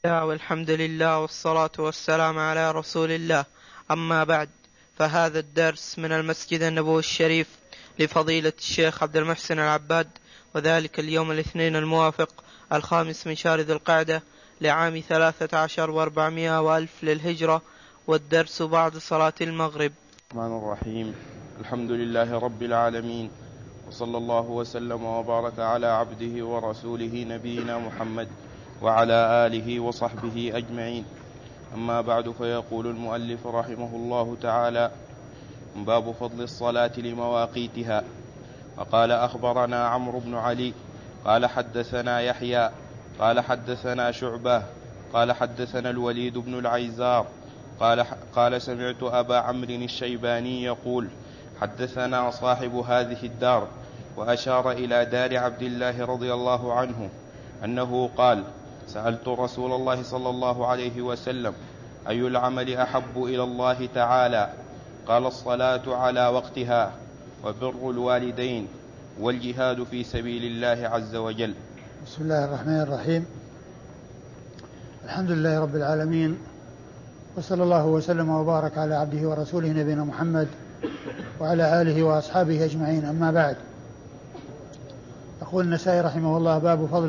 والحمد لله والصلاة والسلام على رسول الله. أما بعد، فهذا الدرس من المسجد النبوي الشريف لفضيلة الشيخ عبد المحسن العباد، وذلك اليوم الاثنين الموافق 5 من شهر ذي القعدة لعام 13 و400 وألف للهجرة، والدرس بعد صلاة المغرب. الرحمن الرحيم. الحمد لله رب العالمين، وصلى الله وسلم وبارك على عبده ورسوله نبينا محمد وعلى آله وصحبه أجمعين. أما بعد، فيقول المؤلف رحمه الله تعالى: باب فضل الصلاة لمواقيتها. وقال: أخبرنا عمرو بن علي قال حدثنا يحيى قال حدثنا شعبة قال حدثنا الوليد بن العيزار قال سمعت أبا عمرو الشيباني يقول: حدثنا صاحب هذه الدار، وأشار إلى دار عبد الله رضي الله عنه أنه قال: سألت رسول الله صلى الله عليه وسلم: أي العمل أحب إلى الله تعالى؟ قال: الصلاة على وقتها، وبر الوالدين، والجهاد في سبيل الله عز وجل. بسم الله الرحمن الرحيم. الحمد لله رب العالمين، وصلى الله وسلم وبارك على عبده ورسوله نبينا محمد وعلى آله وأصحابه أجمعين. أما بعد، يقول النسائي رحمه الله: باب فضل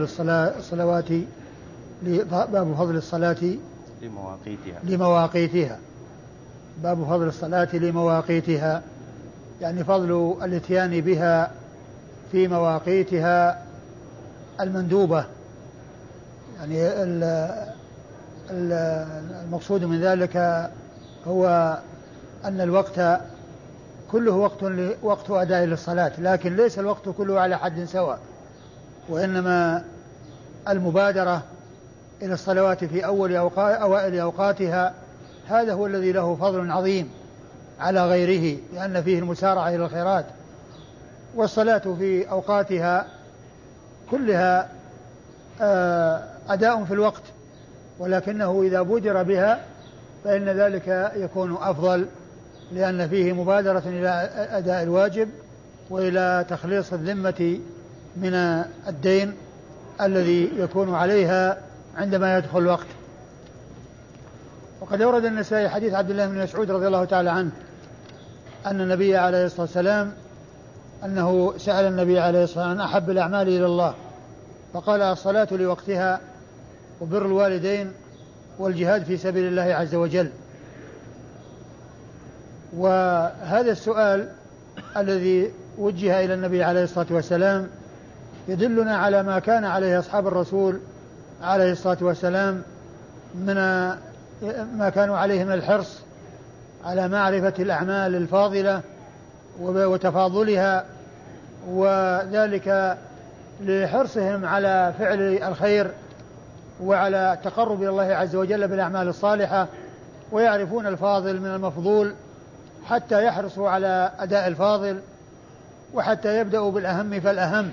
الصلاة لمواقيتها. باب فضل الصلاة لمواقيتها، يعني فضل الاتيان بها في مواقيتها المندوبة. يعني المقصود من ذلك هو أن الوقت كله وقت أداء للصلاة، لكن ليس الوقت كله على حد سواء، وإنما المبادرة إلى الصلوات في أوائل أوقاتها هذا هو الذي له فضل عظيم على غيره، لأن فيه المسارعة إلى الخيرات. والصلاة في أوقاتها كلها أداء في الوقت، ولكنه إذا بودر بها فإن ذلك يكون أفضل، لأن فيه مبادرة إلى أداء الواجب وإلى تخليص الذمة من الدين الذي يكون عليها عندما يدخل الوقت. وقد أورد النسائي حديث عبد الله بن مسعود رضي الله تعالى عنه أن النبي عليه الصلاة والسلام أنه سأل النبي عليه الصلاة والسلام: أحب الأعمال إلى الله؟ فقال: الصلاة لوقتها، وبر الوالدين، والجهاد في سبيل الله عز وجل. وهذا السؤال الذي وجه إلى النبي عليه الصلاة والسلام يدلنا على ما كان عليه أصحاب الرسول عليه الصلاة والسلام من ما كانوا عليه من الحرص على معرفة الأعمال الفاضلة وتفاضلها، وذلك لحرصهم على فعل الخير وعلى التقرب إلى الله عز وجل بالأعمال الصالحة، ويعرفون الفاضل من المفضول حتى يحرصوا على أداء الفاضل، وحتى يبدأوا بالأهم فالأهم.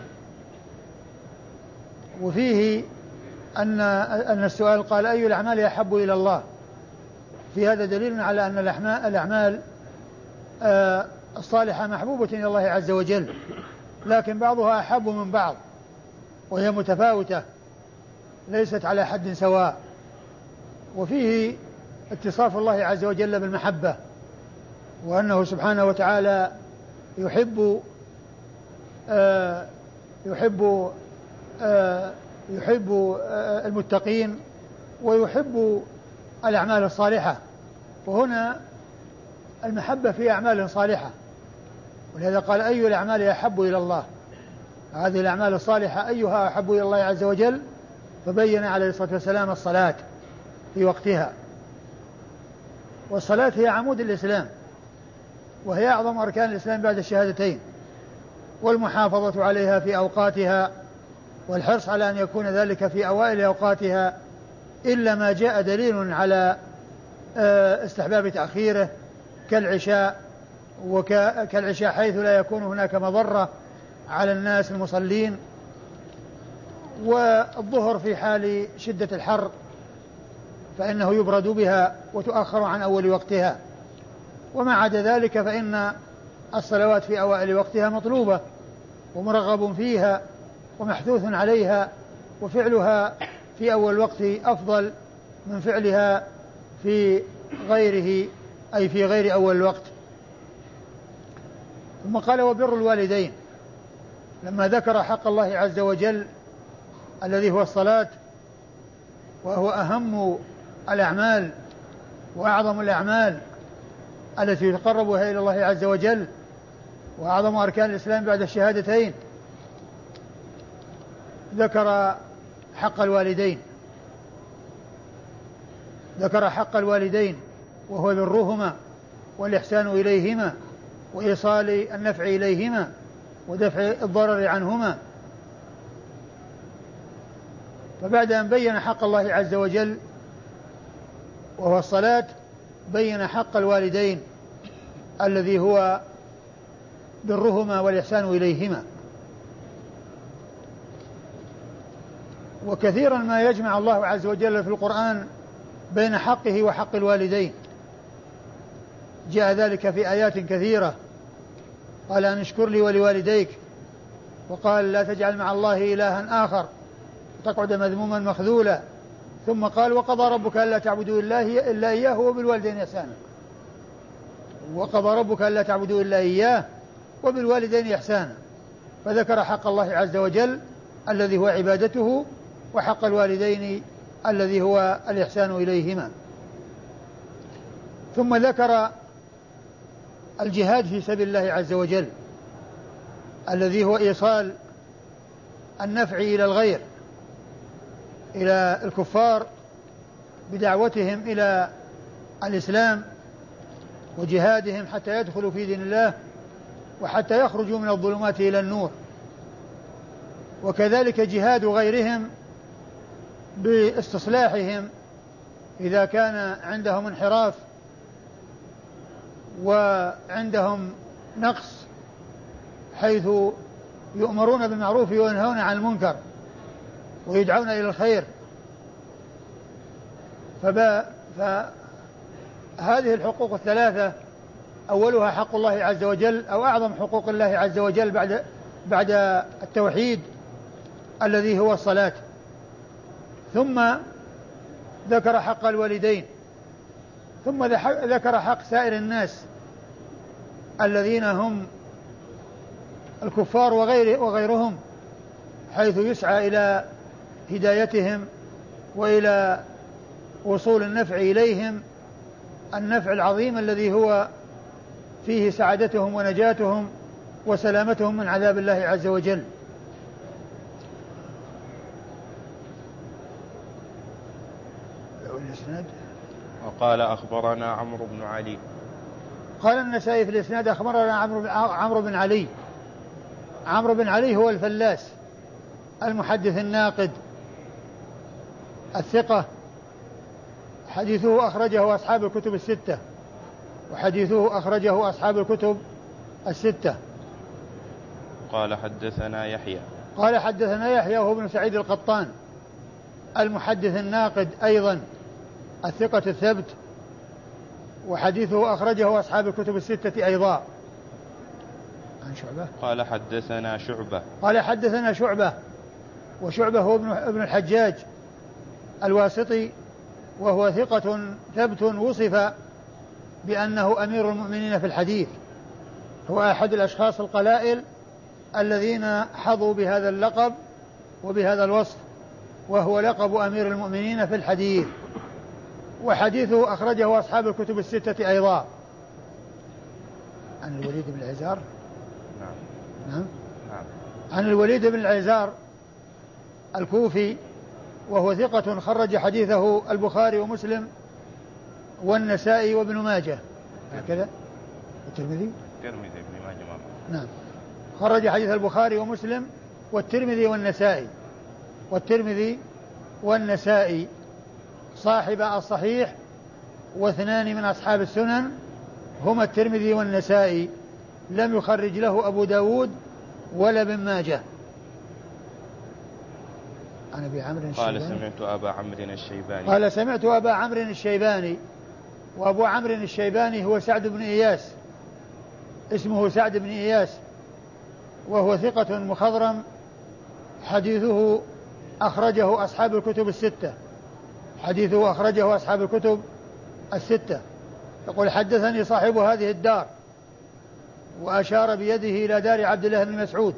وفيه أن السؤال قال: أي الأعمال أحب إلى الله؟ في هذا دليل على أن الأعمال الصالحة محبوبة إلى الله عز وجل، لكن بعضها أحب من بعض، وهي متفاوتة ليست على حد سواء. وفيه اتصاف الله عز وجل بالمحبة، وأنه سبحانه وتعالى يحب المتقين ويحب الأعمال الصالحة. وهنا المحبة في أعمال صالحة، ولهذا قال: أي الأعمال أحب إلى الله؟ هذه الأعمال الصالحة أيها أحب إلى الله عز وجل؟ فبين عليه الصلاة والسلام الصلاة في وقتها. والصلاة هي عمود الإسلام، وهي أعظم أركان الإسلام بعد الشهادتين، والمحافظة عليها في أوقاتها والحرص على أن يكون ذلك في أوائل أوقاتها، إلا ما جاء دليل على استحباب تأخيره كالعشاء حيث لا يكون هناك مضرة على الناس المصلين، والظهر في حال شدة الحر فإنه يبرد بها وتؤخر عن أول وقتها. وما عدا ذلك فإن الصلوات في أوائل وقتها مطلوبة ومرغب فيها ومحثوث عليها، وفعلها في أول وقت أفضل من فعلها في غيره، أي في غير أول الوقت. ثم قال وبر الوالدين، لما ذكر حق الله عز وجل الذي هو الصلاة، وهو أهم الأعمال وأعظم الأعمال التي يتقربها إلى الله عز وجل، وأعظم أركان الإسلام بعد الشهادتين، ذكر حق الوالدين، ذكر حق الوالدين وهو برهما والإحسان إليهما وإيصال النفع إليهما ودفع الضرر عنهما. فبعد أن بين حق الله عز وجل وهو الصلاة، بين حق الوالدين الذي هو برهما والإحسان إليهما. وكثيرا ما يجمع الله عز وجل في القرآن بين حقه وحق الوالدين، جاء ذلك في آيات كثيرة، قال أن اشكر لي ولوالديك، وقال لا تجعل مع الله إلها آخر تقعد مذموما مخذولا، ثم قال وقضى ربك ألا تعبدوا إلا إياه وبالوالدين إحسانا، وقضى ربك ألا تعبدوا إلا إياه وبالوالدين إحسانا، فذكر حق الله عز وجل الذي هو عبادته، وحق الوالدين الذي هو الإحسان إليهما. ثم ذكر الجهاد في سبيل الله عز وجل الذي هو إيصال النفع إلى الغير، إلى الكفار بدعوتهم إلى الإسلام وجهادهم حتى يدخلوا في دين الله وحتى يخرجوا من الظلمات إلى النور، وكذلك جهاد غيرهم باستصلاحهم إذا كان عندهم انحراف وعندهم نقص، حيث يؤمرون بالمعروف وينهون عن المنكر ويدعون إلى الخير. فهذه الحقوق الثلاثة أولها حق الله عز وجل، أو أعظم حقوق الله عز وجل بعد التوحيد الذي هو الصلاة. ثم ذكر حق الوالدين، ثم ذكر حق سائر الناس الذين هم الكفار وغيرهم، حيث يسعى إلى هدايتهم وإلى وصول النفع إليهم، النفع العظيم الذي هو فيه سعادتهم ونجاتهم وسلامتهم من عذاب الله عز وجل. وقال أخبرنا عمرو بن علي. قال النسائي في الإسناد أخبرنا عمرو بن علي. عمرو بن علي هو الفلاس المحدث الناقد الثقة، حديثه أخرجه أصحاب الكتب الستة، وحديثه أخرجه أصحاب الكتب الستة. قال حدثنا يحيى. قال حدثنا يحيى وهو ابن سعيد القطان المحدث الناقد أيضا الثقة الثبت، وحديثه أخرجه أصحاب الكتب الستة أيضا. عن شعبة. قال حدثنا شعبة. قال حدثنا شعبة، وشعبة هو ابن الحجاج الواسطي، وهو ثقة ثبت وصف بأنه أمير المؤمنين في الحديث، هو أحد الأشخاص القلائل الذين حظوا بهذا اللقب وبهذا الوصف، وهو لقب أمير المؤمنين في الحديث، وحديثه أخرجه أصحاب الكتب الستة أيضا. عن الوليد بن العزار. نعم. عن الوليد بن العزار الكوفي، وهو ثقة خرج حديثه البخاري ومسلم والنسائي وابن ماجه، هكذا الترمذي ابن ماجه. نعم، خرج حديث البخاري ومسلم والترمذي والنسائي صاحب الصحيح، واثنان من أصحاب السنن هما الترمذي والنسائي، لم يخرج له أبو داود ولا ابن ماجه. عن أبي عمرو الشيباني قال سمعت أبا عمرو الشيباني. قال سمعت أبا عمرو الشيباني، وأبو عمرو الشيباني هو سعد بن إياس، اسمه سعد بن إياس، وهو ثقة مخضرم، حديثه أخرجه أصحاب الكتب الستة، حديثه أخرجه أصحاب الكتب الستة. يقول حدثني صاحب هذه الدار، وأشار بيده إلى دار عبد الله بن مسعود،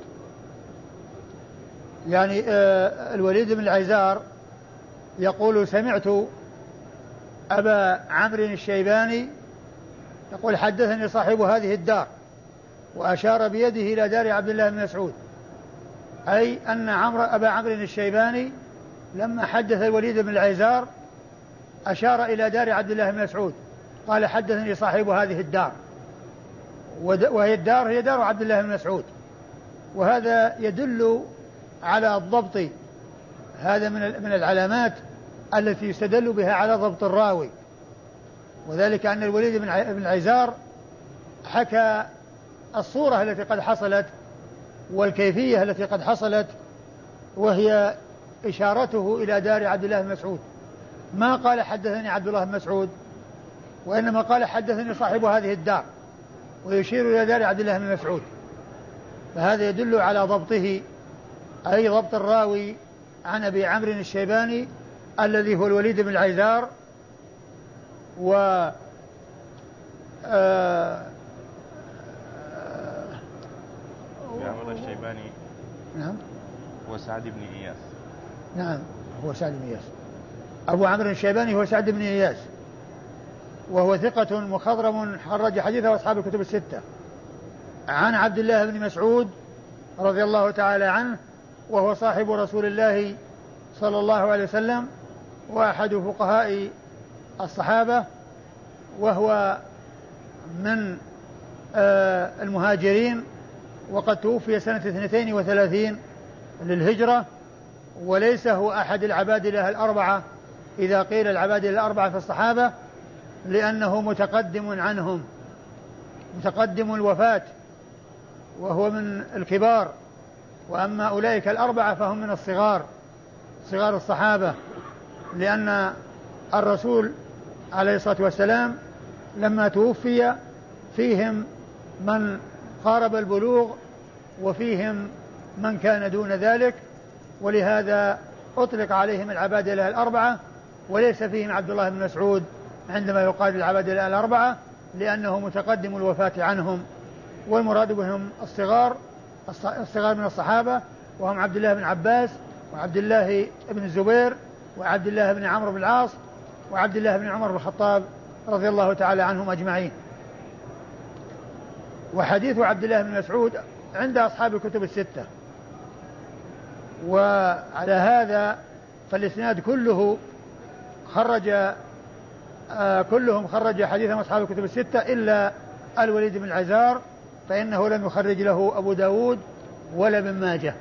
يعني الوليد بن العيزار يقول سمعت أبا عمرو الشيباني يقول حدثني صاحب هذه الدار، وأشار بيده إلى دار عبد الله بن مسعود، أي أن أبا عمرو الشيباني لما حدث الوليد بن العيزار أشار إلى دار عبد الله بن مسعود، قال حدثني صاحب هذه الدار، وهي الدار هي دار عبد الله بن مسعود. وهذا يدل على الضبط، هذا من العلامات التي يستدل بها على ضبط الراوي، وذلك أن الوليد بن العيزار حكى الصورة التي قد حصلت والكيفية التي قد حصلت، وهي إشارته إلى دار عبد الله بن مسعود، ما قال حدثني عبد الله بن مسعود، وإنما قال حدثني صاحب هذه الدار، ويشير إلى دار عبد الله بن مسعود. فهذا يدل على ضبطه، أي ضبط الراوي عن أبي عمرو الشيباني الذي هو الوليد بن العيزار. و أبي عمرو الشيباني نعم هو سعد بن إياس. نعم هو سعد بن إياس. أبو عمرو الشيباني هو سعد بن إياس، وهو ثقة مخضرم خرج حديثه أصحاب الكتب الستة، عن عبد الله بن مسعود رضي الله تعالى عنه، وهو صاحب رسول الله صلى الله عليه وسلم، وأحد فقهاء الصحابة، وهو من المهاجرين، وقد توفي سنة 32 للهجرة، وليس هو أحد العبادلة الأربعة إذا قيل العبادلة الأربعة في الصحابة، لأنه متقدم عنهم، متقدم الوفاة، وهو من الكبار، وأما أولئك الأربعة فهم من الصغار، صغار الصحابة، لأن الرسول عليه الصلاة والسلام لما توفي فيهم من قارب البلوغ وفيهم من كان دون ذلك، ولهذا أطلق عليهم العبادلة الأربعة، وليس فيهم عبد الله بن مسعود عندما يقال العبادلة الأربعة، لأنه متقدم الوفاة عنهم، والمراد بهم الصغار من الصحابة، وهم عبد الله بن عباس، وعبد الله بن الزبير، وعبد الله بن عمرو بن العاص، وعبد الله بن عمر بن الخطاب رضي الله تعالى عنهم أجمعين. وحديث عبد الله بن مسعود عند أصحاب الكتب الستة، وعلى هذا فالإسناد كلهم خرج حديثهم أصحاب الكتب الستة إلا الوليد بن العيزار، فإنه لم يخرج له أبو داود ولا ابن ماجه.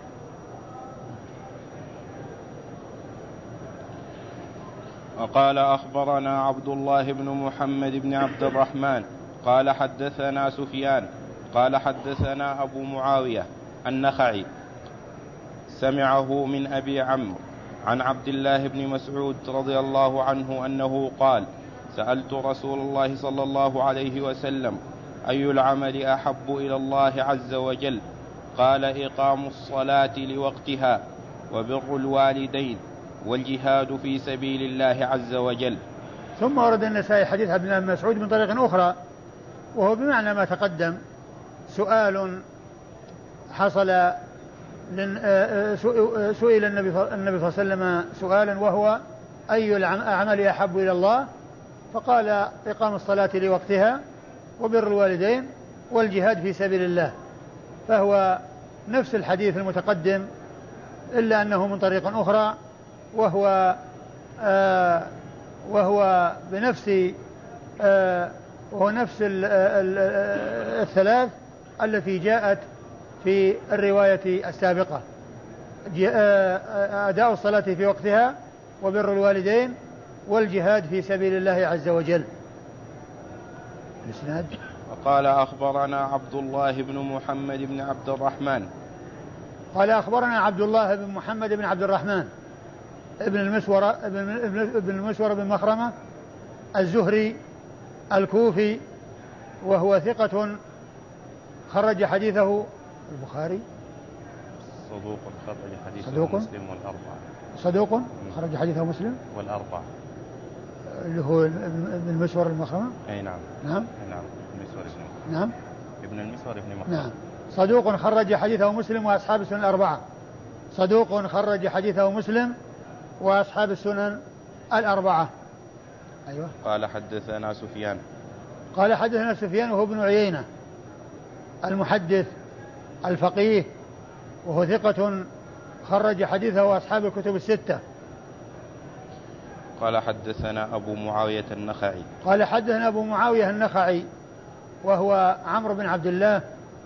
وقال أخبرنا عبد الله بن محمد بن عبد الرحمن قال حدثنا سفيان قال حدثنا أبو معاوية النخعي سمعه من أبي عمرو عن عبد الله بن مسعود رضي الله عنه أنه قال: سألت رسول الله صلى الله عليه وسلم: أي العمل أحب إلى الله عز وجل؟ قال: إقام الصلاة لوقتها، وبر الوالدين، والجهاد في سبيل الله عز وجل. ثم ورد النسائي حديث عبد الله بن مسعود من طريق أخرى، وهو بمعنى ما تقدم، سؤال حصل سئل النبي صلى الله عليه وسلم سؤالا، وهو: أي الأعمال أحب إلى الله؟ فقال: إقام الصلاة لوقتها، وبر الوالدين، والجهاد في سبيل الله. فهو نفس الحديث المتقدم، إلا أنه من طريق أخرى، وهو نفس الثلاث التي جاءت في الرواية السابقة: أداء الصلاة في وقتها، وبر الوالدين، والجهاد في سبيل الله عز وجل. الإسناد. وقال أخبرنا عبد الله بن محمد بن عبد الرحمن قال أخبرنا عبد الله بن محمد بن عبد الرحمن ابن المسور بن مخرمة الزهري الكوفي، وهو ثقة خرج حديثه البخاري صدوق خرج حديثه صدوق مسلم والأربعة. صدوق خرج حديثه مسلم والأربعة اللي هو ابن المسور المخرمة. أي نعم. نعم. نعم المسور ابن. نعم. ابن المسور ابن مخرمة. نعم. صدوق خرج حديثه مسلم وأصحاب السنن الأربعة. صدوق خرج حديثه مسلم وأصحاب السنن الأربعة. أيوة. قال حدثنا سفيان. قال حدثنا سفيان وهو ابن عيينة المحدث الفقيه وهو ثقة خرج حديثه أصحاب الكتب الستة. قال حدثنا أبو معاوية النخعي. قال حدثنا أبو معاوية النخعي وهو عمرو بن عبد الله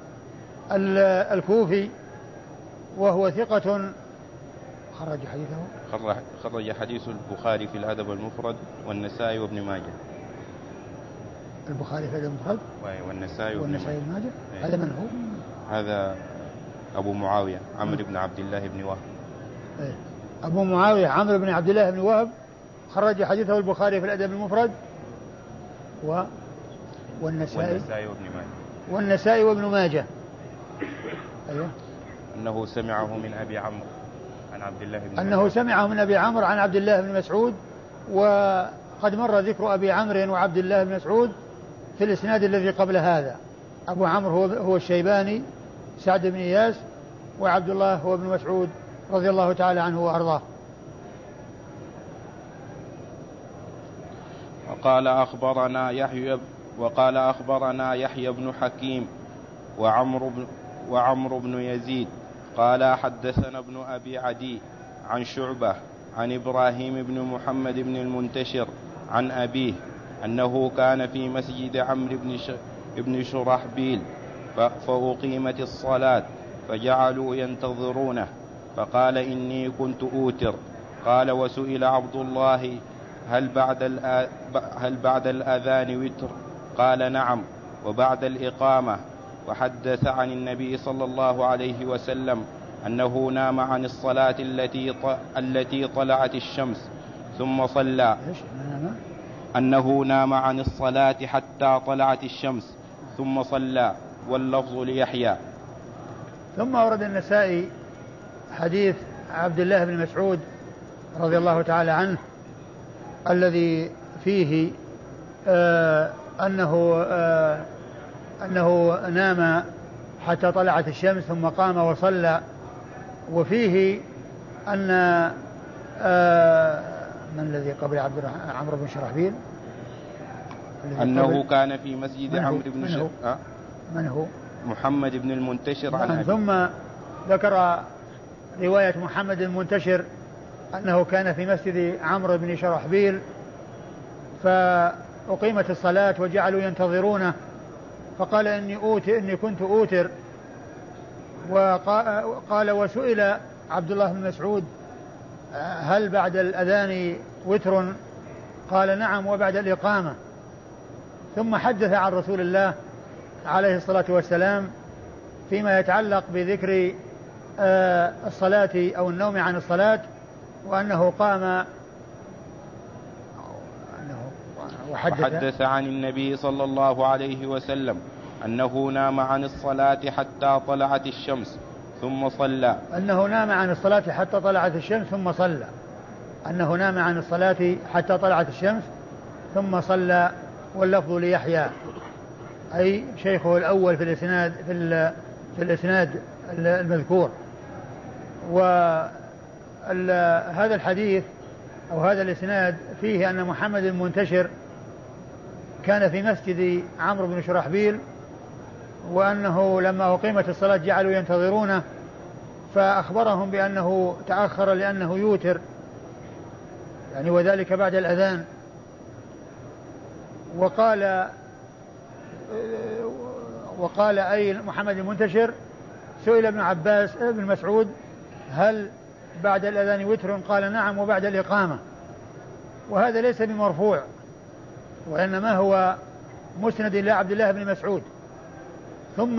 الكوفي وهو ثقة خرج حديثه. خرج حديث البخاري في الأدب المفرد والنسائي وابن ماجه. البخاري في الأدب المفرد والنسائي وابن ماجه. هذا من هو؟ هذا أبو معاوية عمرو بن عبد الله بن وهب. أبو معاوية عمرو بن عبد الله بن وهب خرج حديثه البخاري في الأدب المفرد والنسائي وابن ماجه. أيوه. أنه سمعه من أبي عمرو عن عبد الله بن أنه سمعه من أبي عمرو عن عبد الله بن مسعود. وقد مر ذكر أبي عمرو وعبد الله بن مسعود في الإسناد الذي قبل هذا. أبو عمرو هو الشيباني سعد بن إياس وعبد الله هو ابن مسعود رضي الله تعالى عنه وأرضاه. وقال أخبرنا يحيى بن حكيم وعمرو بن يزيد قال حدثنا ابن أبي عدي عن شعبة عن إبراهيم بن محمد بن المنتشر عن أبيه أنه كان في مسجد عمرو بن شرحبيل فأقيمت الصلاة فجعلوا ينتظرونه فقال إني كنت أوتر. قال وسئل عبد الله هل بعد الأذان وتر؟ قال نعم وبعد الإقامة. وحدث عن النبي صلى الله عليه وسلم أنه نام عن الصلاة التي طلعت الشمس ثم صلى. أنه نام عن الصلاة حتى طلعت الشمس ثم صلى. واللفظ ليحيى. ثم ورد النسائي حديث عبد الله بن مسعود رضي الله تعالى عنه الذي فيه أنه نام حتى طلعت الشمس ثم قام وصلى. وفيه أن من الذي قبل عمرو بن شرحبيل أنه كان في مسجد عمرو بن من هو محمد بن المنتشر عن ثم ذكر رواية محمد المنتشر أنه كان في مسجد عمرو بن شرحبيل فأقيمت الصلاة وجعلوا ينتظرونه فقال إني كنت أوتر. وقال وسئل عبد الله بن مسعود هل بعد الأذان وتر؟ قال نعم وبعد الإقامة. ثم حدث عن رسول الله عليه الصلاة والسلام فيما يتعلق بذكر الصلاة أو النوم عن الصلاة وأنه قام وحدث عن النبي صلى الله عليه وسلم أنه نام عن الصلاة حتى طلعت الشمس ثم صلى. أنه نام عن الصلاة حتى طلعت الشمس ثم صلى. أنه نام عن الصلاة حتى طلعت الشمس ثم صلى. واللفظ ليحيى أي شيخه الأول في الإسناد المذكور. وهذا الحديث أو هذا الإسناد فيه أن محمد المنتشر كان في مسجد عمرو بن شرحبيل وأنه لما أقيمت الصلاة جعلوا ينتظرونه فأخبرهم بأنه تأخر لأنه يوتر يعني وذلك بعد الأذان. وقال أي محمد المنتشر سئل ابن عباس ابن مسعود هل بعد الأذان وتر؟ قال نعم وبعد الإقامة. وهذا ليس بمرفوع وإنما هو مسند إلى عبد الله بن مسعود. ثم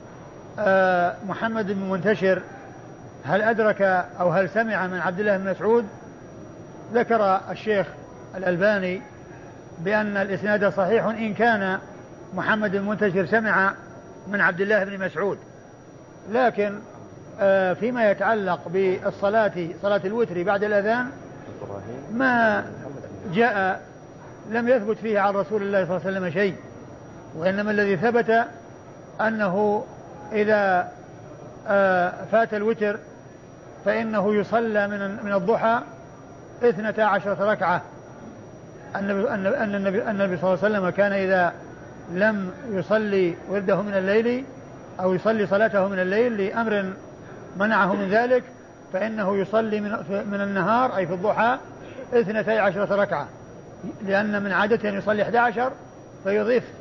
محمد بن منتشر هل أدرك أو هل سمع من عبد الله بن مسعود؟ ذكر الشيخ الألباني بأن الإسناد صحيح إن كان محمد المنتشر سمع من عبد الله بن مسعود، لكن فيما يتعلق بالصلاة صلاة الوتر بعد الأذان ما جاء لم يثبت فيه عن رسول الله صلى الله عليه وسلم شيء، وإنما الذي ثبت أنه إذا فات الوتر فإنه يصلى من الضحى 12 ركعة. النبي صلى الله عليه وسلم كان إذا لم يصلي ورده من الليل أو يصلي صلاته من الليل لأمر منعه من ذلك فإنه يصلي من النهار أي في الضحى 12 ركعة، لأن من عادته أن يصلي 11 فيضيف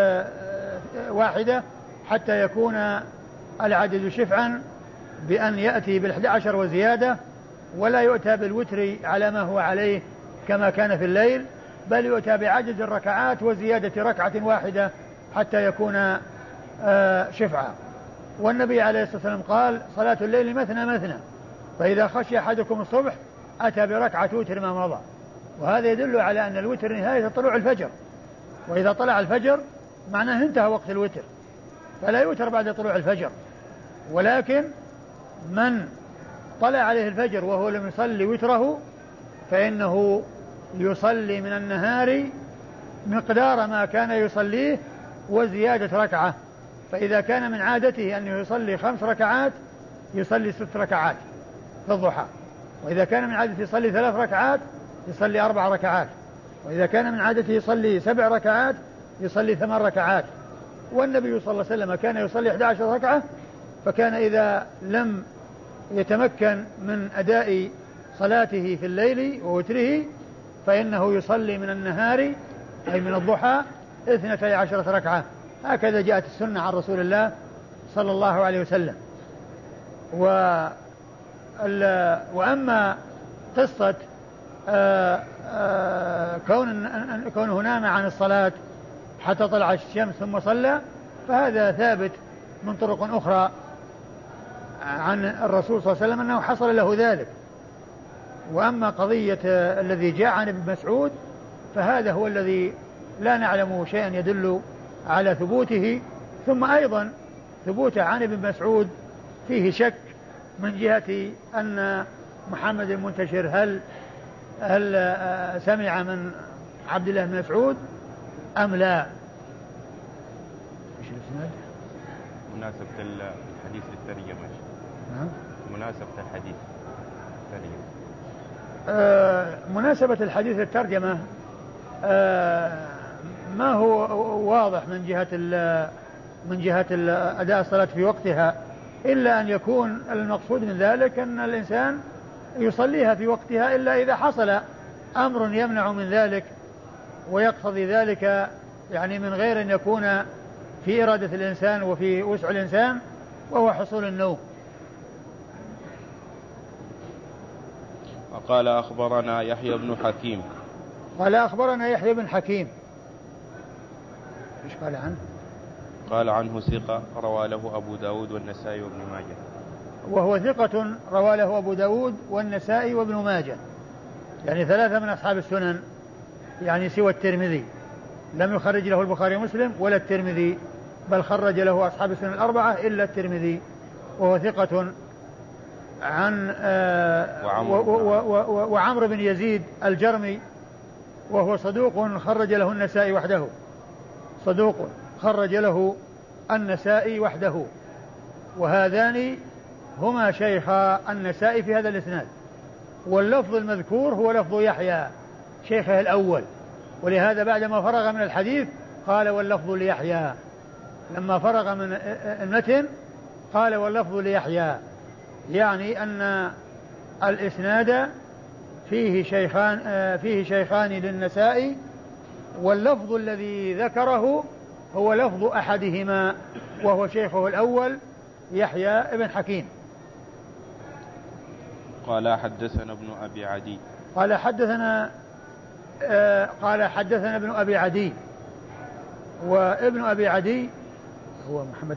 واحدة حتى يكون العدد شفعا بأن يأتي بال11 وزيادة، ولا يؤتى بالوتر على ما هو عليه كما كان في الليل، بل يؤتى بعدد الركعات وزيادة ركعة واحدة حتى يكون شفعا. والنبي عليه الصلاة والسلام قال صلاة الليل مثنى مثنى، فإذا خشي أحدكم الصبح أتى بركعة وتر ما مضى. وهذا يدل على أن الوتر نهاية طلوع الفجر، وإذا طلع الفجر معناه انتهى وقت الوتر، فلا يوتر بعد طلوع الفجر. ولكن من طلع عليه الفجر وهو لم يصلي وتره فإنه يصلي من النهار مقدار ما كان يصليه وزيادة ركعة. فإذا كان من عادته أن يصلي 5 ركعات يصلي 6 ركعات في الضحى، وإذا كان من عادته يصلي 3 ركعات يصلي 4 ركعات، وإذا كان من عادته يصلي 7 ركعات يصلي 8 ركعات. والنبي صلى الله عليه وسلم كان يصلي 11 ركعة، فكان إذا لم يتمكن من أداء صلاته في الليل ووتره فإنه يصلي من النهار أي من الضحى 12 ركعة. هكذا جاءت السنة عن رسول الله صلى الله عليه وسلم. وأما قصة كونه نام عن الصلاة حتى طلع الشمس ثم صلى فهذا ثابت من طرق أخرى عن الرسول صلى الله عليه وسلم أنه حصل له ذلك. وأما قضية الذي جاء عن ابن مسعود فهذا هو الذي لا نعلم شيئا يدل على ثبوته. ثم أيضا ثبوته عن ابن مسعود فيه شك من جهة أن محمد المنتشر هل سمع من عبد الله بن مسعود أم لا. مناسبة الحديث للترجمة. مناسبة الحديث للترجمة. مناسبة الحديث للترجمة ما هو واضح من جهة أداء الصلاة في وقتها، إلا أن يكون المقصود من ذلك أن الإنسان يصليها في وقتها إلا إذا حصل أمر يمنع من ذلك ويقتضي ذلك، يعني من غير أن يكون في إرادة الإنسان وفي وسع الإنسان، وهو حصول النوم. وقال أخبرنا يحيى بن حكيم. قال أخبرنا يحيى بن حكيم. إيش قال عنه؟ قال عنه ثقة روى له أبو داود والنسائي وابن ماجه. وهو ثقة روى له أبو داود والنسائي وابن ماجه، يعني 3 من أصحاب السنن، يعني سوى الترمذي لم يخرج له البخاري ومسلم ولا الترمذي، بل خرج له أصحاب السنن 4 إلا الترمذي. وهو ثقة عن وعمر بن يزيد الجرمي وهو صدوق خرج له النسائي وحده، صدوق خرج له النسائي وحده. وهذان هما شيخا النسائي في هذا الإسناد، واللفظ المذكور هو لفظ يحيى شيخه الأول، ولهذا بعدما فرغ من الحديث قال واللفظ ليحيى، لما فرغ من المتن قال واللفظ ليحيى، يعني أن الإسناد فيه شيخان للنسائي، واللفظ الذي ذكره هو لفظ أحدهما وهو شيخه الأول يحيى ابن حكيم. قال حدثنا ابن أبي عدي. قال حدثنا ابن أبي عدي، وابن أبي عدي هو محمد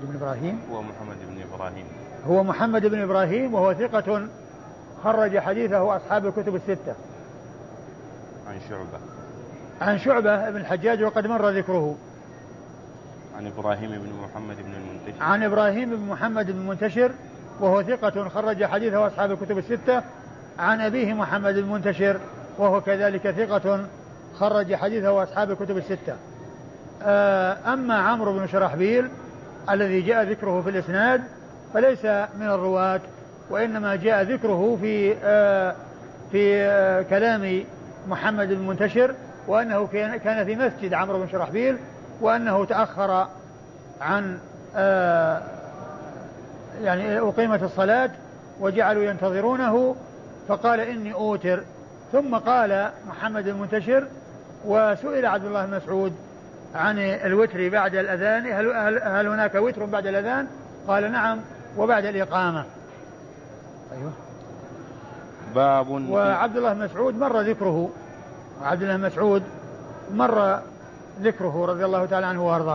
بن إبراهيم وهو ثقة خرج حديثه أصحاب الكتب الستة. عن شعبة ابن الحجاج وقد مر ذكره. عن إبراهيم بن محمد بن المنتشر. عن إبراهيم بن محمد بن المنتشر وهو ثقة خرج حديثه أصحاب الكتب الستة. عن أبيه محمد المنتشر وهو كذلك ثقة خرج حديثه أصحاب الكتب الستة. أما عمرو بن شرحبيل الذي جاء ذكره في الإسناد فليس من الرواة، وإنما جاء ذكره في كلام محمد المنتشر، وأنه كان في مسجد عمرو بن شرحبيل، وأنه تأخر عن يعني أقيمت الصلاة وجعلوا ينتظرونه فقال إني أوتر. ثم قال محمد المنتشر وسئل عبد الله بن مسعود عن الوتر بعد الأذان، هل هناك وتر بعد الأذان؟ قال نعم وبعد الإقامة. أيوه. باب. وعبد الله بن مسعود مر ذكره، عبد الله بن مسعود مر ذكره رضي الله تعالى عنه وارضاه.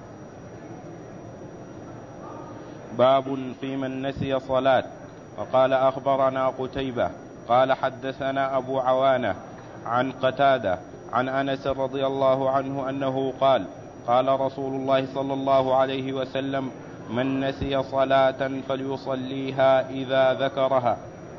باب في من نسي صلاة. وقال أخبرنا قتيبة قال حدثنا أبو عوانة عن قتادة عن أنس رضي الله عنه أنه قال قال رسول الله صلى الله عليه وسلم من نسي صلاة فليصليها إذا ذكرها.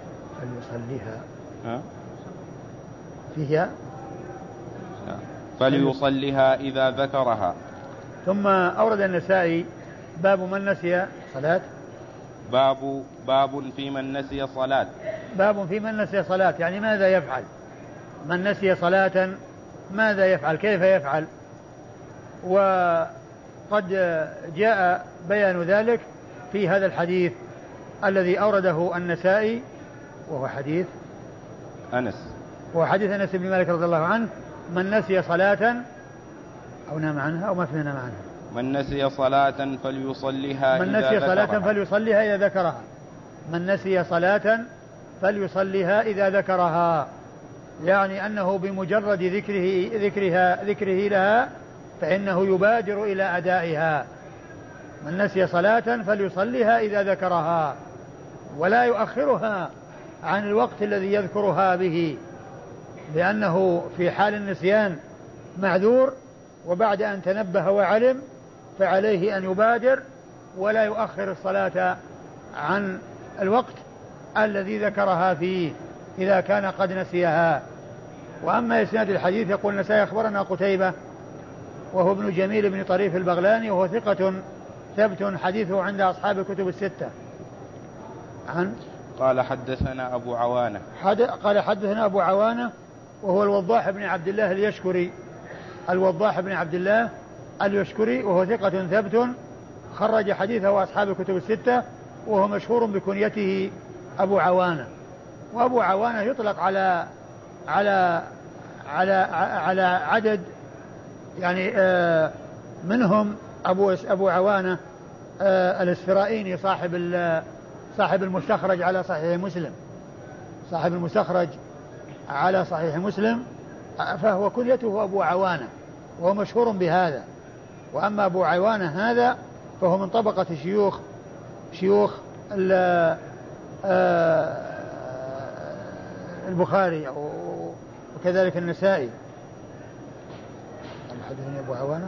فليصليها إذا ذكرها. ثم أورد النسائي باب من نسي صلاة. باب في من نسي صلاة. باب في من نسي صلاة، يعني ماذا يفعل؟ من نسي صلاة ماذا يفعل؟ كيف يفعل؟ وقد جاء بيان ذلك في هذا الحديث الذي أورده النسائي، وهو حديث أنس، وهو حديث أنس بن مالك رضي الله عنه: من نسي صلاة أو نام عنها أو ما في نام عنها، من نسي صلاة فليصليها من نسي صلاة فليصليها إذا ذكرها، من نسي صلاة فليصليها إذا ذكرها، يعني أنه بمجرد ذكره لها فإنه يبادر إلى أدائها. من نسي صلاة فليصليها إذا ذكرها، ولا يؤخرها عن الوقت الذي يذكرها به، لأنه في حال النسيان معذور، وبعد أن تنبه وعلم فعليه أن يبادر ولا يؤخر الصلاة عن الوقت الذي ذكرها فيه إذا كان قد نسيها. وأما إسناد الحديث يقول النسائي أخبرنا قتيبة وهو ابن جميل بن طريف البغلاني وهو ثقة ثبت حديثه عند أصحاب الكتب الستة. قال حدثنا أبو عوانة، قال حدثنا أبو عوانة وهو الوضاح بن عبد الله اليشكري، الوضاح بن عبد الله اليشكري وهو ثقة ثبت خرج حديثه أصحاب الكتب الستة، وهو مشهور بكنيته أبو عوانة. وأبو عوانة يطلق على عدد، يعني منهم أبو عوانة الاسفرائيني صاحب المستخرج على صحيح مسلم، صاحب المستخرج على صحيح مسلم، فهو كنيته أبو عوانة وهو مشهور بهذا. وأما أبو عوانة هذا فهو من طبقة شيوخ البخاري وكذلك النسائي. حدثني أبو عوانة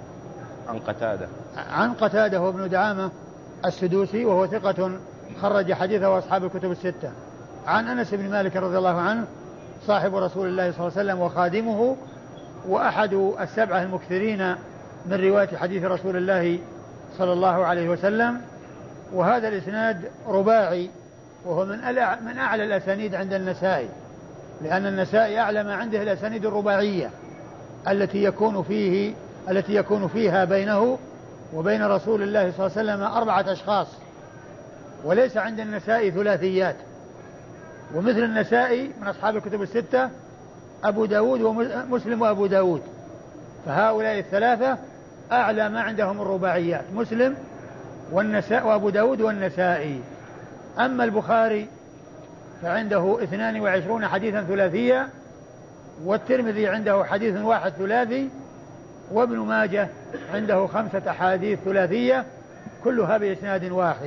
عن قتادة هو ابن دعامة السدوسي وهو ثقة خرج حديثه أصحاب الكتب الستة. عن أنس بن مالك رضي الله عنه صاحب رسول الله صلى الله عليه وسلم وخادمه، وأحد السبعة المكثرين من رواية حديث رسول الله صلى الله عليه وسلم. وهذا الإسناد رباعي، وهو من أعلى الأسانيد عند النسائي، لأن النسائي أعلى ما عنده الأسانيد الرباعية التي يكون فيها بينه وبين رسول الله صلى الله عليه وسلم 4 أشخاص، وليس عند النسائي ثلاثيات. ومثل النسائي من أصحاب الكتب الستة أبو داود ومسلم وأبو داود، فهؤلاء الثلاثة أعلى ما عندهم الرباعيات، مسلم والنساء وأبو داود والنسائي. أما البخاري فعنده 22 حديثا ثلاثية، والترمذي عنده حديث واحد ثلاثي، وابن ماجه عنده 5 أحاديث ثلاثية كلها بإسناد واحد.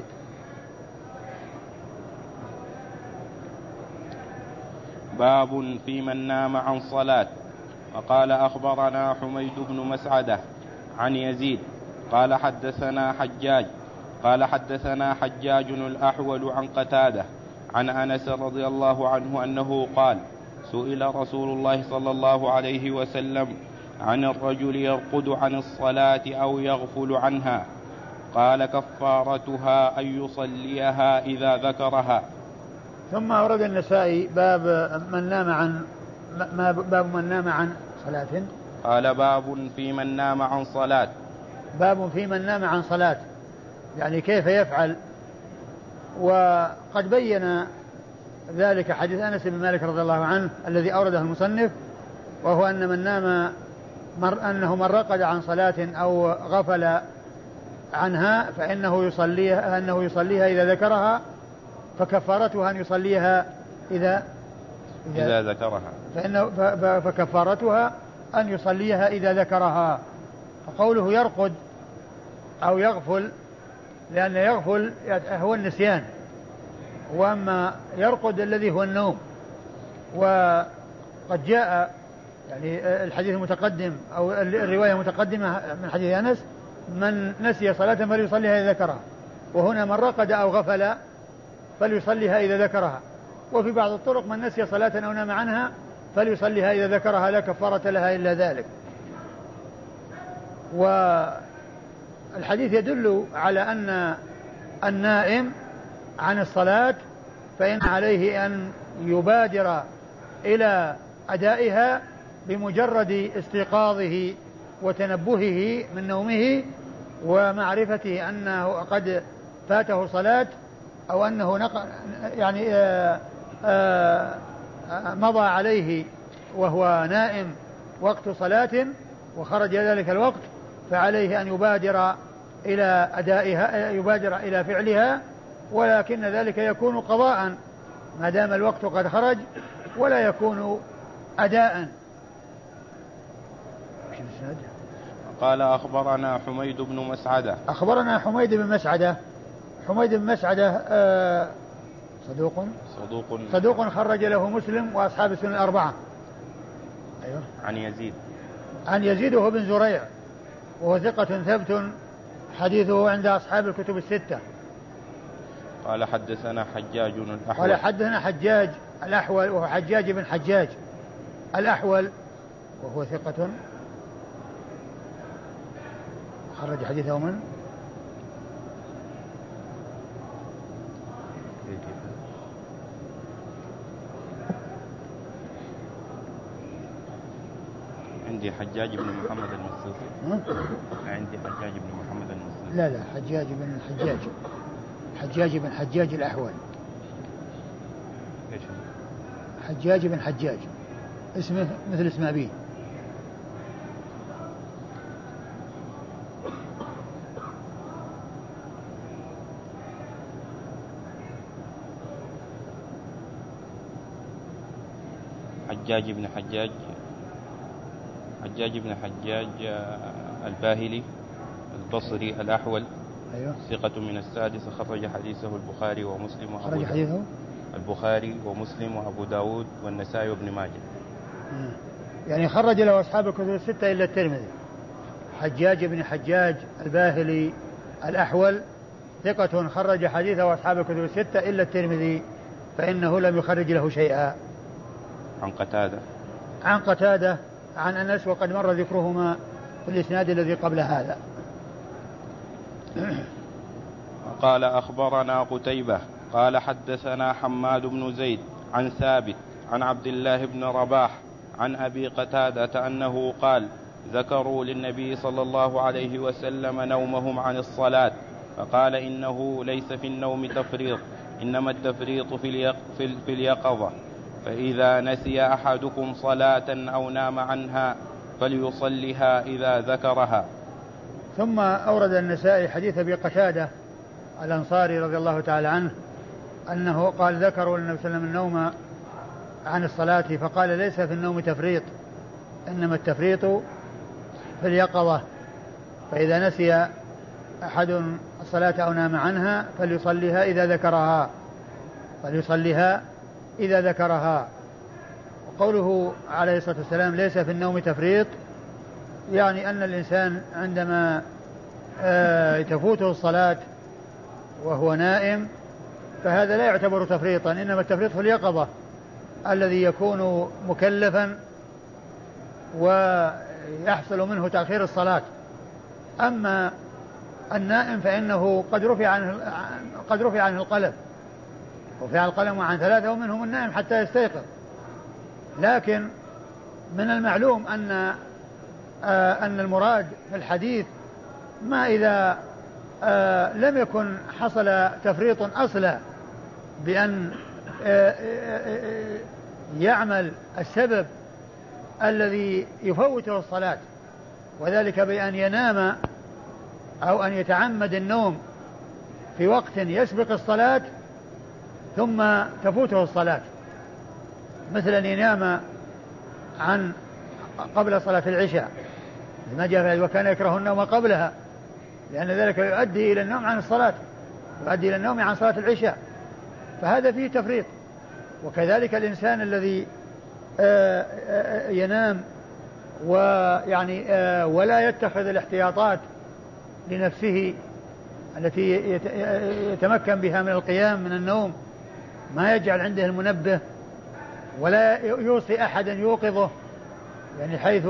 باب في من نام عن صلاة. وقال أخبرنا حميد بن مسعدة عن يزيد قال حدثنا حجاج قال حدثنا حجاج الأحول عن قتادة عن أنس رضي الله عنه أنه قال سئل رسول الله صلى الله عليه وسلم عن الرجل يرقد عن الصلاة أو يغفل عنها قال كفارتها أن يصليها إذا ذكرها. ثم أورد النسائي باب من نام عن صلاة. قال باب في من نام عن صلاة. باب في من نام عن صلاة، يعني كيف يفعل. وقد بين ذلك حديث أنس بن مالك رضي الله عنه الذي أورده المصنف، وهو أن من نام أنه من رقد عن صلاة أو غفل عنها فإنه يصليها إذا ذكرها، فكفارتها أن يصليها إذا ذكرها، فكفارتها أن يصليها إذا ذكرها. فقوله يرقد أو يغفل، لأن يغفل هو النسيان، وأما يرقد الذي هو النوم. وقد جاء يعني الحديث المتقدم أو الرواية المتقدمة من حديث أنس من نسي صلاة فليصليها إذا ذكرها، وهنا من رقد أو غفل فليصليها إذا ذكرها. وفي بعض الطرق من نسي صلاة أو نام عنها فليصليها إذا ذكرها لا كفارة لها إلا ذلك. والحديث يدل على أن النائم عن الصلاة فإن عليه أن يبادر إلى أدائها بمجرد استيقاظه وتنبهه من نومه ومعرفته أنه قد فاته صلاة، أو أنه مضى عليه وهو نائم وقت صلاة وخرج ذلك الوقت، فعليه أن يبادر إلى أدائها، يبادر إلى فعلها، ولكن ذلك يكون قضاء ما دام الوقت قد خرج، ولا يكون أداء. قال أخبرنا حميد بن مسعدة. أخبرنا حميد بن مسعدة. حميد بن مسعدة صدوق خرج له مسلم وأصحاب السنن الأربعة. أيوه. عن يزيد وهو بن زريع وهو ثقة ثبت حديثه عند أصحاب الكتب الستة. قال حدثنا حجاج الأحول. قال حدثنا حجاج الأحول وهو حجاج بن حجاج الأحول وهو ثقة خرج حديثه من عندي حجاج بن محمد المصري. عندي حجاج بن محمد المصري. لا حجاج بن الحجاج، حجاج بن حجاج الأحول. ايش حجاج بن حجاج اسمه مثل اسم أبيه. حجاج بن حجاج الباهلي البصري الأحول. أيوه. ثقة من السادس، خرج حديثه البخاري ومسلم وأبو خرج حديثه البخاري ومسلم وأبو داود والنسائي وابن ماجه. يعني خرج له أصحاب الكتب الستة إلا الترمذي. حجاج بن حجاج الباهلي الأحول ثقة خرج حديثه أصحاب الكتب الستة إلا الترمذي، فإنه لم يخرج له شيئا. عن قتادة عن أنس، وقد مر ذكرهما في الإسناد الذي قبل هذا. قال أخبرنا قتيبة قال حدثنا حماد بن زيد عن ثابت عن عبد الله بن رباح عن أبي قتادة أنه قال ذكروا للنبي صلى الله عليه وسلم نومهم عن الصلاة فقال إنه ليس في النوم تفريط، إنما التفريط في اليقظة، فإذا نسي أحدكم صلاة أو نام عنها فليصلها إذا ذكرها. ثم أورد النسائي حديث أبي قتادة الأنصاري رضي الله تعالى عنه أنه قال ذكروا للنبي صلى الله عليه وسلم النوم عن الصلاة فقال ليس في النوم تفريط، إنما التفريط في اليقظة، فإذا نسي أحد الصلاة أو نام عنها فليصليها إذا ذكرها. وقوله عليه الصلاة والسلام ليس في النوم تفريط، يعني أن الإنسان عندما تفوته الصلاة وهو نائم فهذا لا يعتبر تفريطا، إنما التفريط في اليقظة الذي يكون مكلفا ويحصل منه تأخير الصلاة. أما النائم فإنه قد رفع عنه القلم، رفع القلم عن 3 ومنهم النائم حتى يستيقظ. لكن من المعلوم أن المراد في الحديث ما إذا لم يكن حصل تفريط أصلا بأن يعمل السبب الذي يفوته الصلاة، وذلك بأن ينام أو أن يتعمد النوم في وقت يسبق الصلاة ثم تفوته الصلاة، مثل أن ينام قبل صلاة العشاء ما جاء وكان يكره النوم قبلها، لأن ذلك يؤدي إلى النوم عن الصلاة، يؤدي إلى النوم عن صلاة العشاء، فهذا فيه تفريط. وكذلك الإنسان الذي ينام ويعني ولا يتخذ الاحتياطات لنفسه التي يتمكن بها من القيام من النوم، ما يجعل عنده المنبه ولا يوصي أحدا يوقظه، يعني حيث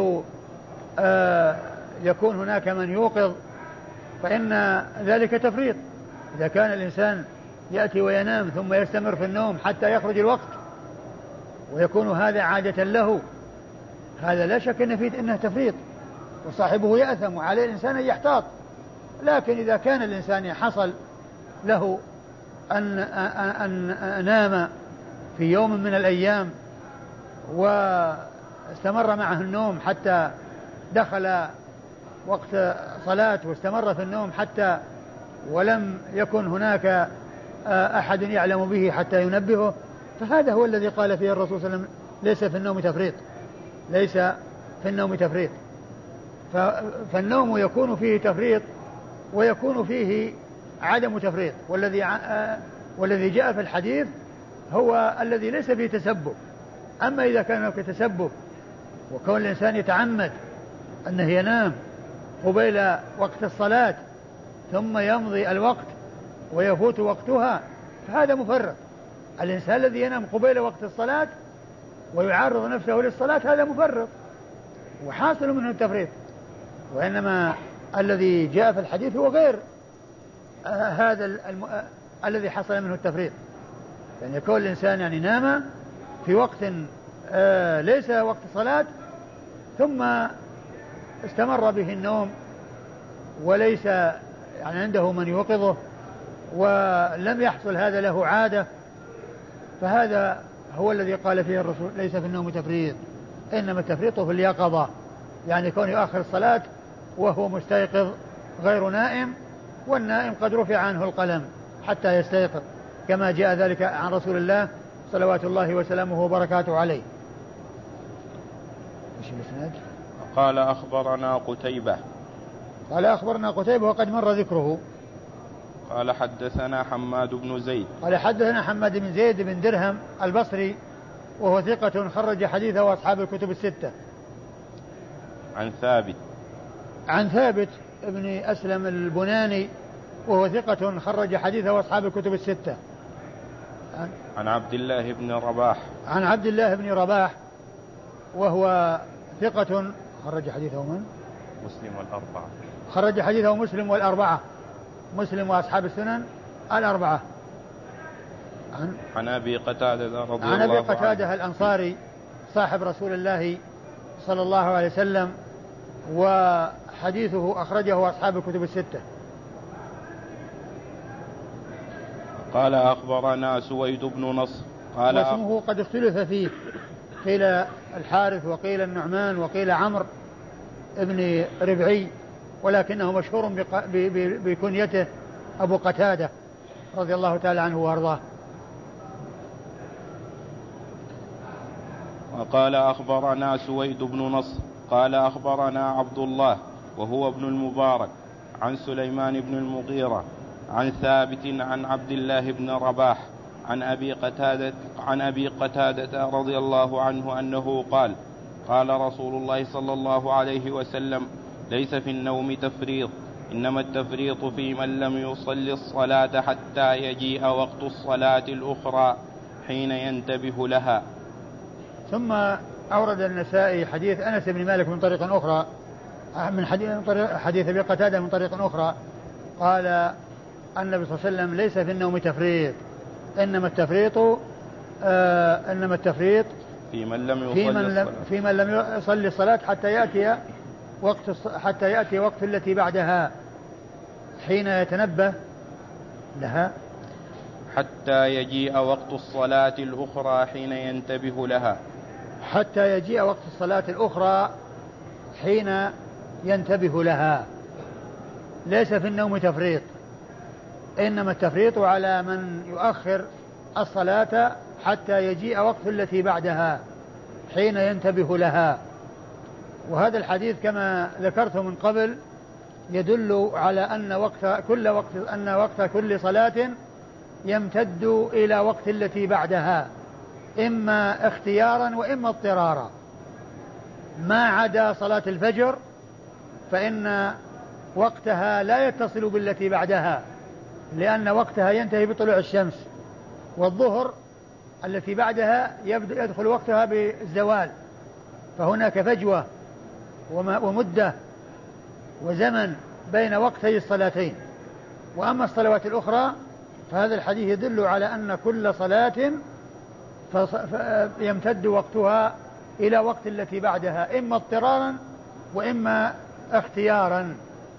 يكون هناك من يوقظ، فإن ذلك تفريط. إذا كان الإنسان يأتي وينام ثم يستمر في النوم حتى يخرج الوقت ويكون هذا عادة له، هذا لا شك إنه تفريط وصاحبه يأثم، وعليه الإنسان أن يحتاط. لكن إذا كان الإنسان حصل له أن نام في يوم من الأيام واستمر معه النوم حتى دخل وقت صلاة واستمر في النوم حتى ولم يكن هناك أحد يعلم به حتى ينبهه، فهذا هو الذي قال فيه الرسول صلى الله عليه وسلم ليس في النوم تفريط، ليس في النوم تفريط. فالنوم يكون فيه تفريط ويكون فيه عدم تفريط، والذي جاء في الحديث هو الذي ليس فيه تسبب. أما إذا كان هناك تسبب وكون الإنسان يتعمد أنه ينام قبيل وقت الصلاة ثم يمضي الوقت ويفوت وقتها فهذا مفرط. الإنسان الذي ينام قبيل وقت الصلاة ويعرض نفسه للصلاة هذا مفرط وحاصل منه التفريط. وإنما الذي جاء في الحديث هو غير هذا الذي حصل منه التفريط، يعني يكون الإنسان يعني نام في وقت ليس وقت صلاة ثم استمر به النوم وليس يعني عنده من يوقظه ولم يحصل هذا له عادة، فهذا هو الذي قال فيه الرسول ليس في النوم تفريط، إنما التفريط في اليقظة، يعني يكون يؤخر الصلاة وهو مستيقظ غير نائم، والنائم قد رفع عنه القلم حتى يستيقظ كما جاء ذلك عن رسول الله صلوات الله وسلامه وبركاته عليه. قال أخبرنا قتيبة، قال أخبرنا قتيبة وقد مر ذكره. قال حدثنا حماد بن زيد، قال حدثنا حماد بن زيد بن درهم البصري وهو ثقة خرج حديثه وأصحاب الكتب الستة. عن ثابت ابن أسلم البناني وهو ثقة خرج حديثه وأصحاب الكتب الستة. عن عبد الله بن رباح، عن عبد الله بن رباح وهو ثقة خرج حديثه من؟ مسلم والأربعة، خرج حديثه مسلم والأربعة، مسلم وأصحاب السنن الأربعة. عن أبي قتادة رضي الله عنه، عن أبي قتادة الأنصاري صاحب رسول الله صلى الله عليه وسلم، وحديثه أخرجه أصحاب الكتب الستة. قال أخبرنا سويد بن نصر قال واسمه قد اختلف فيه، قيل الحارث وقيل النعمان وقيل عمرو ابن ربعي، ولكنه مشهور بكنيته أبو قتادة رضي الله تعالى عنه وارضاه. وقال أخبرنا سويد بن نصر قال أخبرنا عبد الله وهو ابن المبارك عن سليمان بن المغيرة عن ثابت عن عبد الله بن رباح عن أبي قتادة رضي الله عنه أنه قال رسول الله صلى الله عليه وسلم ليس في النوم تفريط إنما التفريط في من لم يصلي الصلاة حتى يجيء وقت الصلاة الأخرى حين ينتبه لها. ثم أورد النسائي حديث أنس بن مالك من طريق أخرى، من حديث أبي قتادة من طريق أخرى، قال النبي صلى الله عليه وسلم ليس في النوم تفريط، إنما التفريط في من لم يصلي الصلاة حتى يأتي وقت التي بعدها حين يتنبه لها، حتى يجيء وقت الصلاة الأخرى حين ينتبه لها، حتى يجيء وقت الصلاة الأخرى حين ينتبه لها. ليس في النوم تفريط، إنما التفريط على من يؤخر الصلاة حتى يجيء وقت التي بعدها حين ينتبه لها. وهذا الحديث كما ذكرت من قبل يدل على أن وقت كل صلاة يمتد إلى وقت التي بعدها، إما اختيارا وإما اضطرارا، ما عدا صلاة الفجر فإن وقتها لا يتصل بالتي بعدها، لأن وقتها ينتهي بطلوع الشمس، والظهر التي بعدها يدخل وقتها بالزوال، فهناك فجوة ومدة وزمن بين وقتي الصلاتين. وأما الصلوات الأخرى فهذا الحديث يدل على أن كل صلاة يمتد وقتها إلى وقت التي بعدها، إما اضطرارا وإما اختيارا.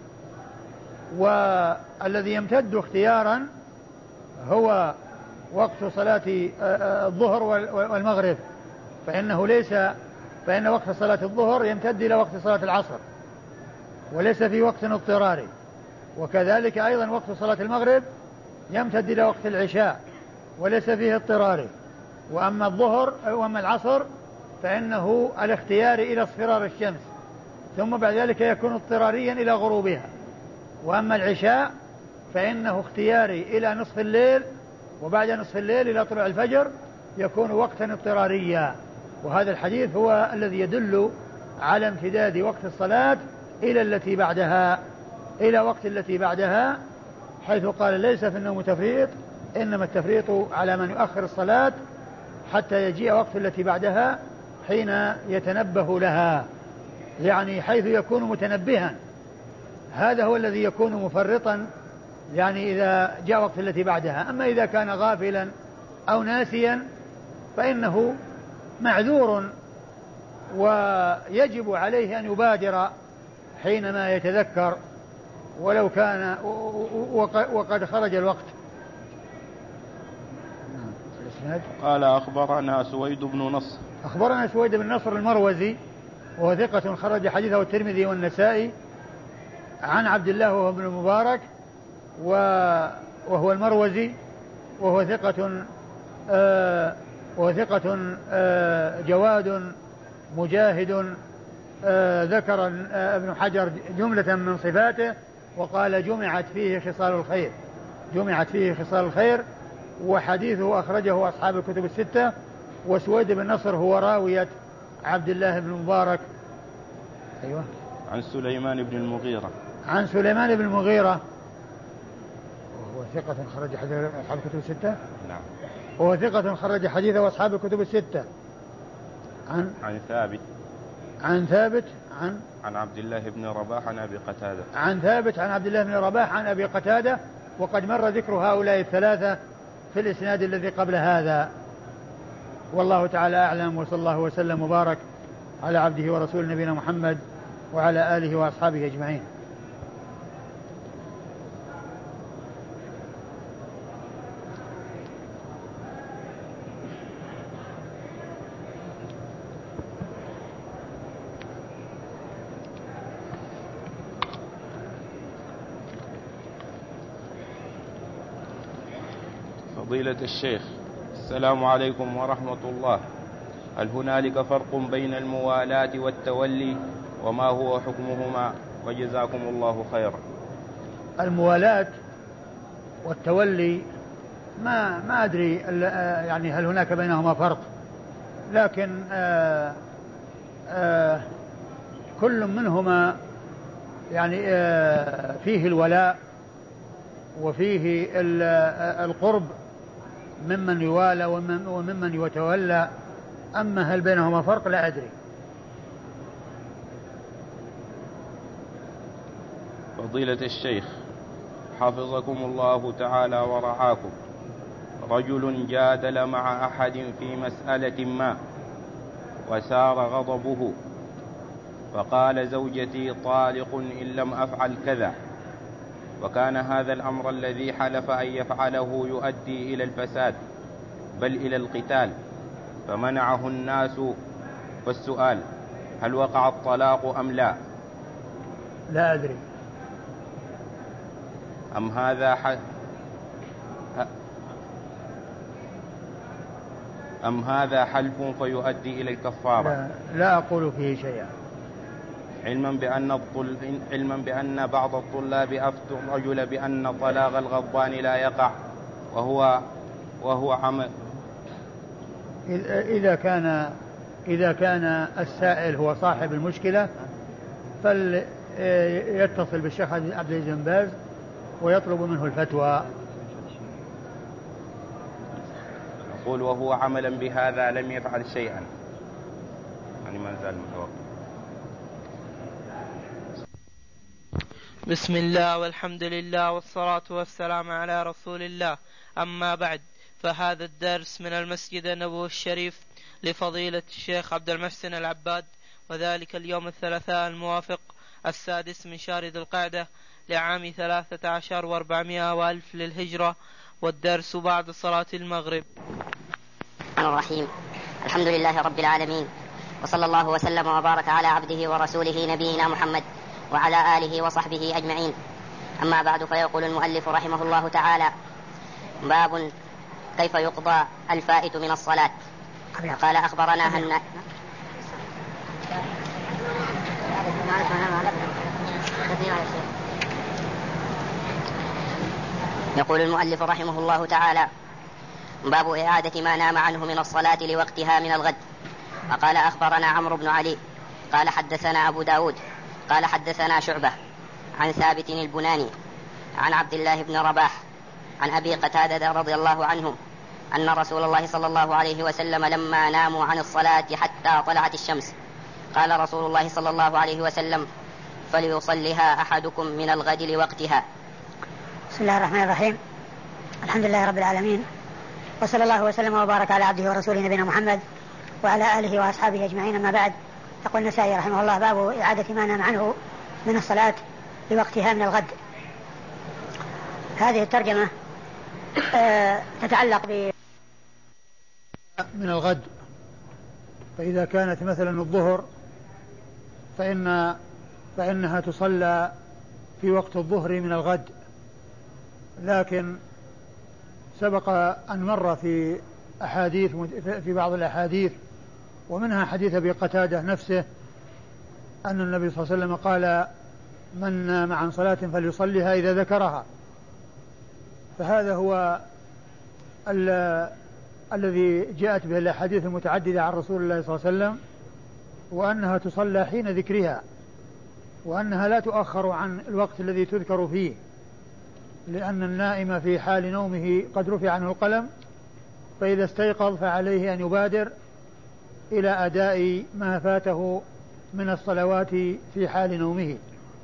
والذي يمتد اختيارا هو وقت صلاة الظهر والمغرب، فإن وقت صلاة الظهر يمتد إلى وقت صلاة العصر وليس في وقت اضطراري، وكذلك أيضا وقت صلاة المغرب يمتد إلى وقت العشاء وليس فيه اضطراري. وأما الظهر وأما العصر فإنه الاختيار إلى اصفرار الشمس، ثم بعد ذلك يكون اضطراريا إلى غروبها. وأما العشاء فإنه اختياري إلى نصف الليل، وبعد نصف الليل إلى طلوع الفجر يكون وقتا اضطراريا. وهذا الحديث هو الذي يدل على امتداد وقت الصلاة إلى وقت التي بعدها، حيث قال ليس في النوم تفريط، إنما التفريط على من يؤخر الصلاة حتى يجيء وقت التي بعدها حين يتنبه لها، يعني حيث يكون متنبها، هذا هو الذي يكون مفرطا، يعني إذا جاء وقت التي بعدها. أما إذا كان غافلا أو ناسيا فإنه معذور، ويجب عليه أن يبادر حينما يتذكر ولو كان وقد خرج الوقت. قال أخبرنا سويد بن نصر. أخبرنا سويد بن نصر المروزي وهو ثقة خرج حديثه الترمذي والنسائي، عن عبد الله وهو ابن المبارك وهو المروزي وهو ثقة جواد مجاهد. ذكر ابن حجر جملة من صفاته وقال جمعت فيه خصال الخير، وحديثه أخرجه أصحاب الكتب الستة. وسويد بن نصر هو راوية عبد الله بن المبارك. أيوة. عن سليمان بن المغيرة. وهو ثقة خرج حديث أصحاب الكتب الستة. نعم. وهو ثقة خرج حديثه أصحاب الكتب الستة. عن ثابت. عن عبد الله بن رباح عن أبي قتادة. عن ثابت عن عبد الله بن رباح عن أبي قتادة، وقد مر ذكر هؤلاء الثلاثة في الإسناد الذي قبل هذا. والله تعالى أعلم، وصلى الله وسلم وبارك على عبده ورسول نبينا محمد وعلى آله وأصحابه أجمعين. فضيلة الشيخ، السلام عليكم ورحمة الله. هل هنالك فرق بين الموالاة والتولي، وما هو حكمهما؟ وجزاكم الله خيرا. الموالاة والتولي ما أدري يعني هل هناك بينهما فرق، لكن كل منهما يعني فيه الولاء وفيه القرب ممن يوالى وممن يتولى. أما هل بينهما فرق لا أدري. فضيلة الشيخ حفظكم الله تعالى ورعاكم، رجل جادل مع أحد في مسألة ما وسار غضبه فقال زوجتي طالق إن لم أفعل كذا، وكان هذا الأمر الذي حلف أن يفعله يؤدي إلى الفساد بل إلى القتال فمنعه الناس. والسؤال هل وقع الطلاق أم لا؟ لا أدري. أم هذا حلف فيؤدي إلى الكفارة؟ لا أقول فيه شيئا. علما بأن بعض الطلاب أفتوا الرجل بأن طلاق الغضبان لا يقع وهو عمل. إذا كان السائل هو صاحب المشكلة فليتصل بالشيخ عبد العزيز بن باز ويطلب منه الفتوى. يقول وهو عملا بهذا لم يفعل شيئا، يعني ما زال متوقف. بسم الله والحمد لله والصلاة والسلام على رسول الله، أما بعد، فهذا الدرس من المسجد النبوي الشريف لفضيلة الشيخ عبد المحسن العباد، وذلك اليوم الثلاثاء الموافق 6 من شهر ذي القعدة لعام 13 و400 وألف للهجرة، والدرس بعد صلاة المغرب. الرحيم. الحمد لله رب العالمين، وصلى الله وسلم وبارك على عبده ورسوله نبينا محمد وعلى آله وصحبه أجمعين. أما بعد، فيقول المؤلف رحمه الله تعالى: باب كيف يقضى الفائت من الصلاة. قال أخبرنا يقول المؤلف رحمه الله تعالى: باب إعادة ما نام عنه من الصلاة لوقتها من الغد. وقال أخبرنا عمرو بن علي قال حدثنا أبو داود قال حدثنا شعبة عن ثابت البناني عن عبد الله بن رباح عن أبي قتادة رضي الله عنه أن رسول الله صلى الله عليه وسلم لما ناموا عن الصلاة حتى طلعت الشمس قال رسول الله صلى الله عليه وسلم: فليصلها أحدكم من الغد لوقتها. بسم الله الرحمن الرحيم. الحمد لله رب العالمين، وصلى الله وسلم وبارك على عبده ورسوله نبينا محمد وعلى آله وأصحابه أجمعين. أما بعد، يقول النسائي رحمه الله: باب إعادة ما نام عنه من الصلاة لوقتها من الغد. هذه الترجمة تتعلق من الغد، فإذا كانت مثلا الظهر فإنها تصلى في وقت الظهر من الغد، لكن سبق أن مر في بعض الأحاديث، ومنها حديث أبي قتادة نفسه أن النبي صلى الله عليه وسلم قال: من نام عن صلاة فليصليها إذا ذكرها. فهذا هو الذي جاءت به الأحاديث المتعددة عن رسول الله صلى الله عليه وسلم، وأنها تصلى حين ذكرها، وأنها لا تؤخر عن الوقت الذي تذكر فيه، لأن النائم في حال نومه قد رفع عنه القلم، فإذا استيقظ فعليه أن يبادر إلى أداء ما فاته من الصلوات في حال نومه.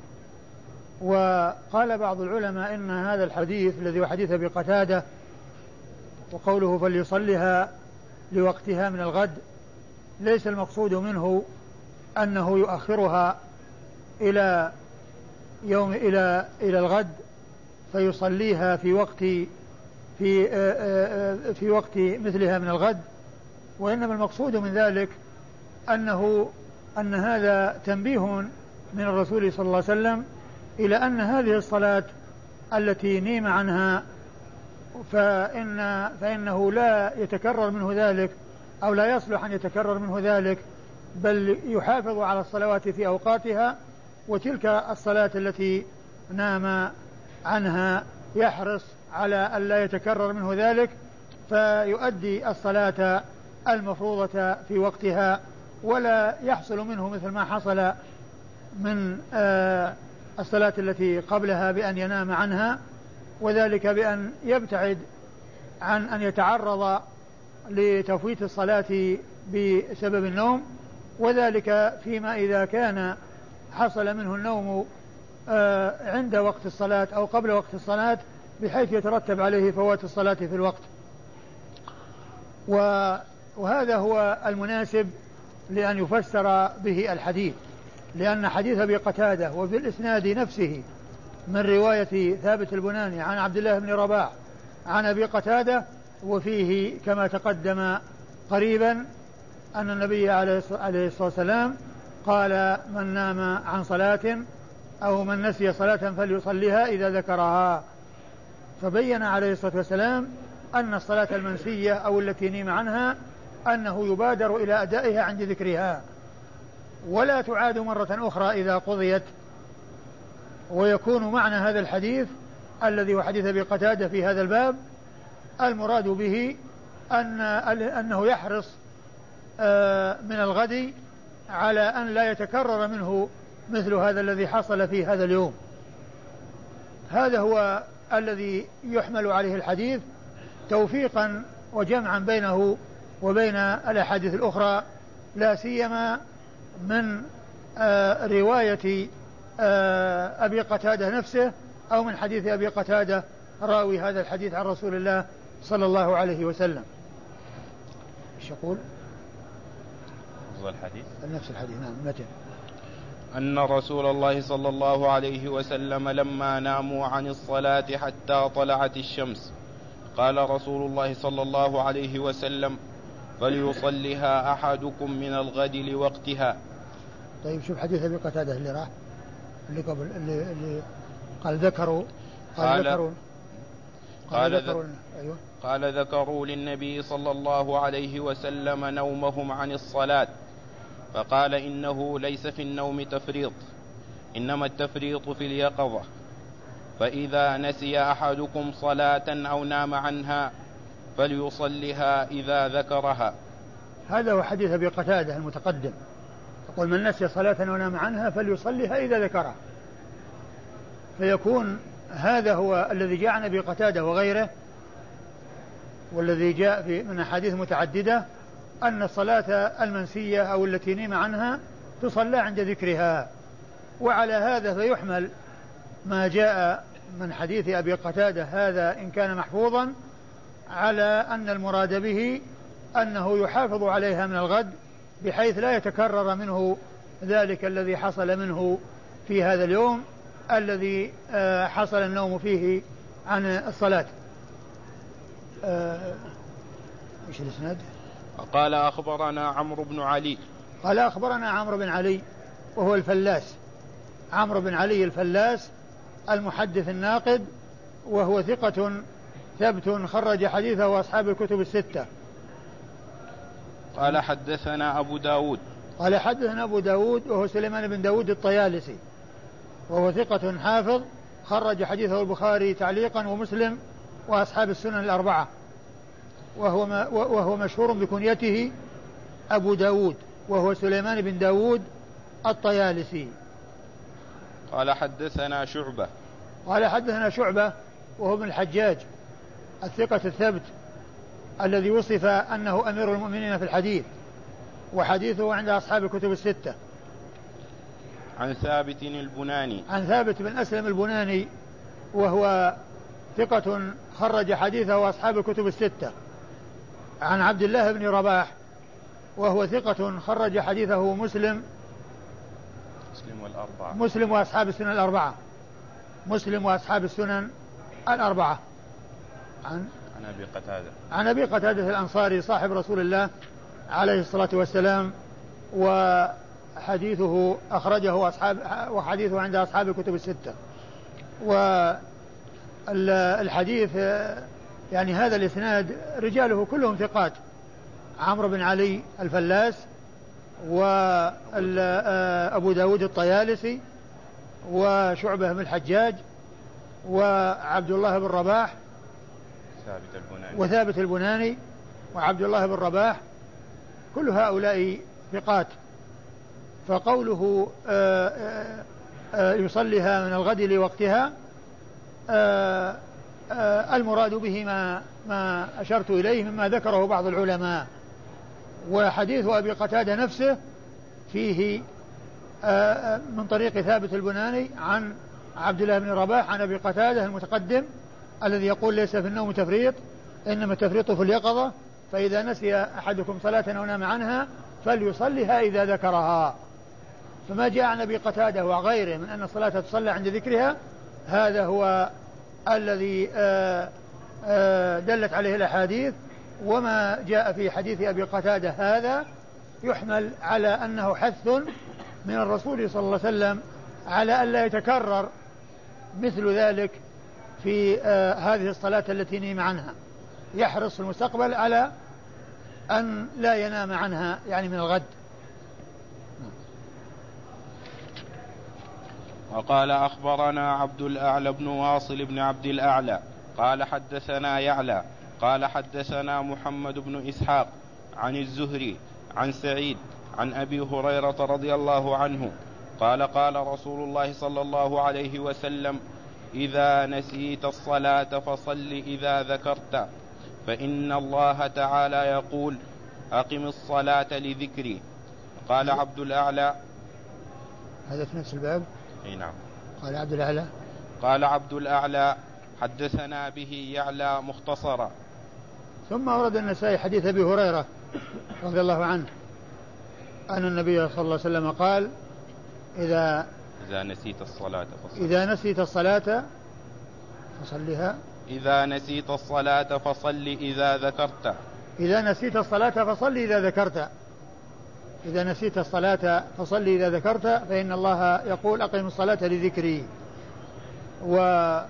وقال بعض العلماء إن هذا الحديث الذي هو حديث أبي قتادة وقوله فليصلها لوقتها من الغد ليس المقصود منه أنه يؤخرها إلى الغد فيصليها في وقت مثلها من الغد، وإنما المقصود من ذلك أن هذا تنبيه من الرسول صلى الله عليه وسلم إلى أن هذه الصلاة التي نيم عنها فإنه لا يتكرر منه ذلك، أو لا يصلح أن يتكرر منه ذلك، بل يحافظ على الصلوات في أوقاتها، وتلك الصلاة التي نام عنها يحرص على أن لا يتكرر منه ذلك، فيؤدي الصلاة المفروضة في وقتها، ولا يحصل منه مثل ما حصل من الصلاة التي قبلها بأن ينام عنها، وذلك بأن يبتعد عن أن يتعرض لتفويت الصلاة بسبب النوم، وذلك فيما إذا كان حصل منه النوم عند وقت الصلاة أو قبل وقت الصلاة بحيث يترتب عليه فوات الصلاة في الوقت. وهذا هو المناسب لأن يفسر به الحديث، لأن حديث أبي قتادة وبالإسناد نفسه من رواية ثابت البناني عن عبد الله بن رباح عن أبي قتادة، وفيه كما تقدم قريبا أن النبي عليه الصلاة والسلام قال: من نام عن صلاة أو من نسي صلاة فليصليها إذا ذكرها. فبين عليه الصلاة والسلام أن الصلاة المنسية أو التي نيم عنها أنه يبادر إلى أدائها عند ذكرها، ولا تعاد مرة أخرى إذا قضيت. ويكون معنى هذا الحديث الذي هو حديث أبي قتادة في هذا الباب المراد به أنه يحرص من الغد على أن لا يتكرر منه مثل هذا الذي حصل في هذا اليوم. هذا هو الذي يحمل عليه الحديث توفيقا وجمعا بينه وبين الأحاديث الأخرى، لا سيما من رواية أبي قتادة نفسه أو من حديث أبي قتادة راوي هذا الحديث عن رسول الله صلى الله عليه وسلم. ايش يقول؟ الحديث نفس الحديث. نعم. متى؟ أن رسول الله صلى الله عليه وسلم لما ناموا عن الصلاة حتى طلعت الشمس قال رسول الله صلى الله عليه وسلم: فليصلها أحدكم من الغد لوقتها. طيب شوف حديث أبي قتادة اللي راح اللي قبل اللي قال ذكروا قال ذكروا للنبي صلى الله عليه وسلم نومهم عن الصلاة، فقال: إنه ليس في النوم تفريط، إنما التفريط في اليقظة، فإذا نسي أحدكم صلاة أو نام عنها فليصلها إذا ذكرها. هذا هو حديث أبي قتادة المتقدم، يقول: من نسي صلاة أو نام عنها فليصلها إذا ذكرها. فيكون هذا هو الذي جاء عن أبي قتادة وغيره، والذي جاء من أحاديث متعددة أن الصلاة المنسية أو التي نيم عنها تصلى عند ذكرها. وعلى هذا فيحمل ما جاء من حديث أبي قتادة هذا إن كان محفوظا على أن المراد به أنه يحافظ عليها من الغد بحيث لا يتكرر منه ذلك الذي حصل منه في هذا اليوم الذي حصل النوم فيه عن الصلاة. ايش الاسناد؟ قال: أخبرنا عمرو بن علي. قال: أخبرنا عمرو بن علي وهو الفلاس، عمرو بن علي الفلاس المحدث الناقد، وهو ثقة ثبت خرج حديثه أصحاب الكتب الستة. قال: حدثنا أبو داود. قال: حدثنا أبو داود وهو سليمان بن داود الطيالسي، وهو ثقة حافظ خرج حديثه البخاري تعليقا ومسلم وأصحاب السنن الأربعة، وهو مشهور بكنيته أبو داود، وهو سليمان بن داود الطيالسي. قال: حدثنا شعبة. قال: حدثنا شعبة وهو ابن الحجاج الثقة الثبت الذي وصف أنه أمير المؤمنين في الحديث، وحديثه عند أصحاب الكتب الستة. عن ثابت البناني. عن ثابت بن أسلم البناني وهو ثقة خرج حديثه أصحاب الكتب الستة. عن عبد الله بن رباح وهو ثقة خرج حديثه مسلم والأربعة. مسلم وأصحاب السنن الأربعة. مسلم وأصحاب السنن الأربعة. عن أبي قتادة. عن أبي قتادة الأنصاري صاحب رسول الله عليه الصلاة والسلام، وحديثه أخرجه وحديثه عند أصحاب الكتب الستة. والحديث يعني هذا الإسناد رجاله كلهم ثقات: عمرو بن علي الفلاس، وأبو داود الطيالسي، وشعبة بن الحجاج، وعبد الله بن رباح، وثابت البناني، وعبد الله بن رباح، كل هؤلاء ثقات. فقوله يصليها من الغد لوقتها، المراد به ما أشرت إليه مما ذكره بعض العلماء. وحديث أبي قتادة نفسه فيه من طريق ثابت البناني عن عبد الله بن رباح عن أبي قتادة المتقدم الذي يقول ليس في النوم تفريط إنما التفريط في اليقظة، فإذا نسي أحدكم صلاة أو نام عنها فليصلها إذا ذكرها. فما جاء عن أبي قتادة وغيره من أن الصلاة تصلى عند ذكرها هذا هو الذي دلت عليه الأحاديث. وما جاء في حديث أبي قتادة هذا يحمل على أنه حث من الرسول صلى الله عليه وسلم على أن لا يتكرر مثل ذلك في هذه الصلاة التي نيم عنها، يحرص في المستقبل على أن لا ينام عنها يعني من الغد. وقال أخبرنا عبد الأعلى بن واصل بن عبد الأعلى قال حدثنا يعلى قال حدثنا محمد بن إسحاق عن الزهري عن سعيد عن أبي هريرة رضي الله عنه قال قال رسول الله صلى الله عليه وسلم: إذا نسيت الصلاة فصل إذا ذكرت، فإن الله تعالى يقول: أقم الصلاة لذكري. قال عبد الأعلى، هذا في نفس الباب. أي نعم. قال عبد الأعلى، قال عبد الأعلى: حدثنا به يعلى مختصرا. ثم ورد النسائي حديث أبي هريرة رضي الله عنه أن النبي صلى الله عليه وسلم قال: إذا نسيت الصلاة فصل. إذا نسيت الصلاة فصلها. إذا نسيت الصلاة فصل إذا ذكرت. إذا نسيت الصلاة فصل إذا ذكرت. إذا نسيت الصلاة فصل إذا ذكرت، فإن الله يقول: أقم الصلاة لذكري. وهذا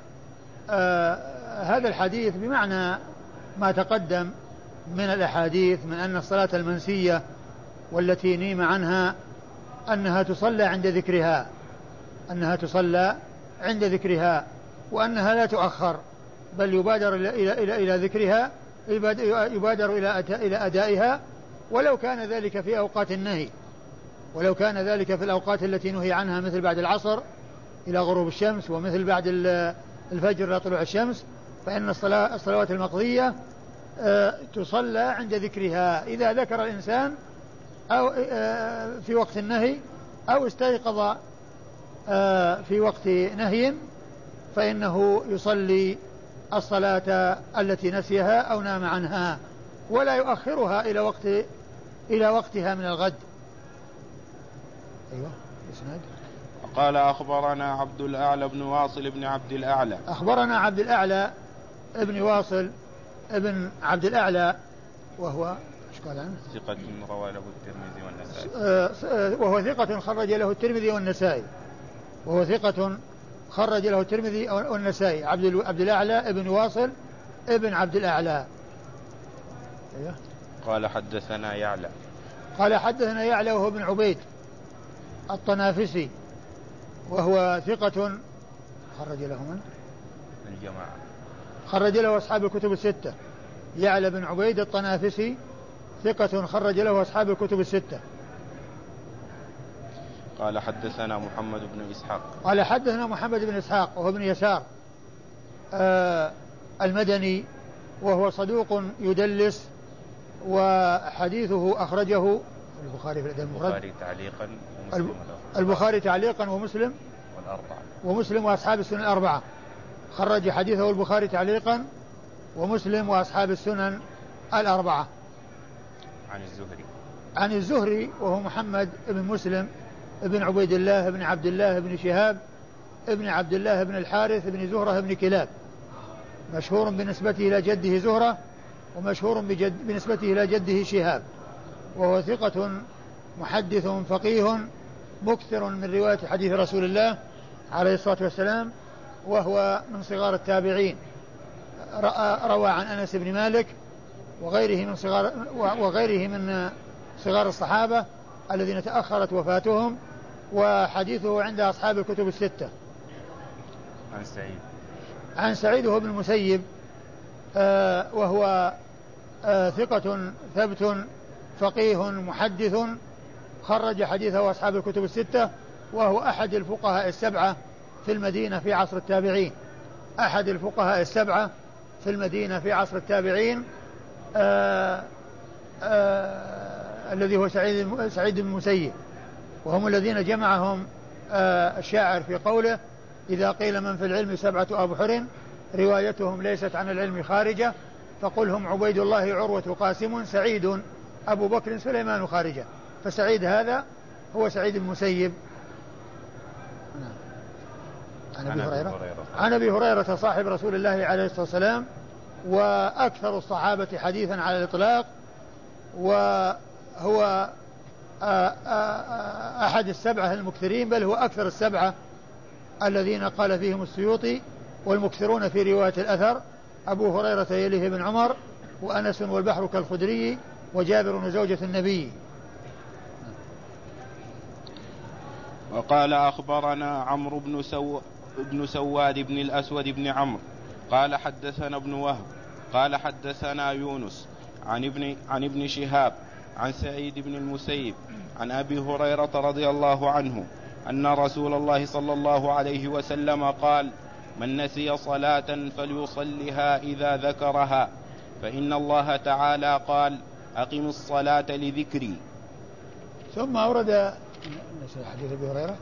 الحديث بمعنى ما تقدم من الأحاديث من أن الصلاة المنسية والتي نيم عنها أنها تصلى عند ذكرها، أنها تصلى عند ذكرها، وأنها لا تؤخر بل يبادر إلى ذكرها، يبادر إلى أدائها، ولو كان ذلك في أوقات النهي، ولو كان ذلك في الأوقات التي نهي عنها مثل بعد العصر إلى غروب الشمس ومثل بعد الفجر إلى طلوع الشمس، فإن الصلوات المقضية تصلى عند ذكرها. إذا ذكر الإنسان أو في وقت النهي أو استيقظ في وقت نهي فإنه يصلي الصلاة التي نسيها أو نام عنها، ولا يؤخرها إلى وقتها من الغد. أيوة. اسناد. قال أخبرنا عبد الأعلى بن واصل بن عبد الأعلى. أخبرنا عبد الأعلى ابن واصل ابن عبد الأعلى وهو ثقة روى له الترمذي والنسائي. وهو ثقة خرج له الترمذي والنسائي. وهو ثقة خرج له الترمذي والنسائي. عبد الأعلى ابن واصل ابن عبد الأعلى. أيوه. قال حدثنا يعلى. قال حدثنا يعلى وهو ابن عبيد الطنافسي، وهو ثقة خرج له من الجماعة، خرج له أصحاب الكتب الستة. يعلى بن عبيد الطنافسي ثقة خرج له أصحاب الكتب الستة. قال حدثنا محمد بن إسحاق. قال حدثنا محمد بن إسحاق وهو ابن يسار المدني، وهو صدوق يدلس، وحديثه أخرجه البخاري في الأدب المفرد، البخاري تعليقا ومسلم والأربعة، ومسلم وأصحاب السنن الأربعة. خرج حديثه البخاري تعليقا ومسلم وأصحاب السنن الأربعة. عن الزهري وهو محمد بن مسلم ابن عبيد الله بن عبد الله بن شهاب ابن عبد الله بن الحارث بن زهرة بن كلاب، مشهور بنسبته إلى جده زهرة، ومشهور بنسبته إلى جده شهاب، وهو ثقة محدث فقيه مكثر من رواية حديث رسول الله عليه الصلاة والسلام، وهو من صغار التابعين، روى عن أنس بن مالك وغيره من صغار الصحابة الذين تأخرت وفاتهم، وحديثه عند أصحاب الكتب الستة. عن سعيد وهو ابن المسيب، وهو ثقة ثبت فقيه محدث، خرج حديثه أصحاب الكتب الستة، وهو أحد الفقهاء السبعة في المدينة في عصر التابعين، أحد الفقهاء السبعة في المدينة في عصر التابعين، الذي هو سعيد بن المسيب، وهم الذين جمعهم الشاعر في قوله: إذا قيل من في العلم 7 أبحر روايتهم ليست عن العلم خارجة، فقل هم عبيد الله عروة قاسم سعيد أبو بكر سليمان خارجة. فسعيد هذا هو سعيد المسيب. عن أبي هريرة صاحب رسول الله عليه الصلاة والسلام، وأكثر الصحابة حديثا على الإطلاق، وهو أحد السبعة المكثرين، بل هو أكثر السبعة الذين قال فيهم السيوطي والمكثرون في رواية الأثر: أبو هريرة يليه بن عمر، وأنس والبحر كالخدري، وجابر زوجة النبي. وقال أخبرنا عمرو بن سواد بن الأسود بن عمرو قال حدثنا ابن وهب قال حدثنا يونس عن ابن شهاب عن سعيد بن المسيب عن أبي هريرة رضي الله عنه أن رسول الله صلى الله عليه وسلم قال: من نسي صلاة فليصلها إذا ذكرها، فإن الله تعالى قال: أقم الصلاة لذكري. ثم أورد حديث أبي هريرة.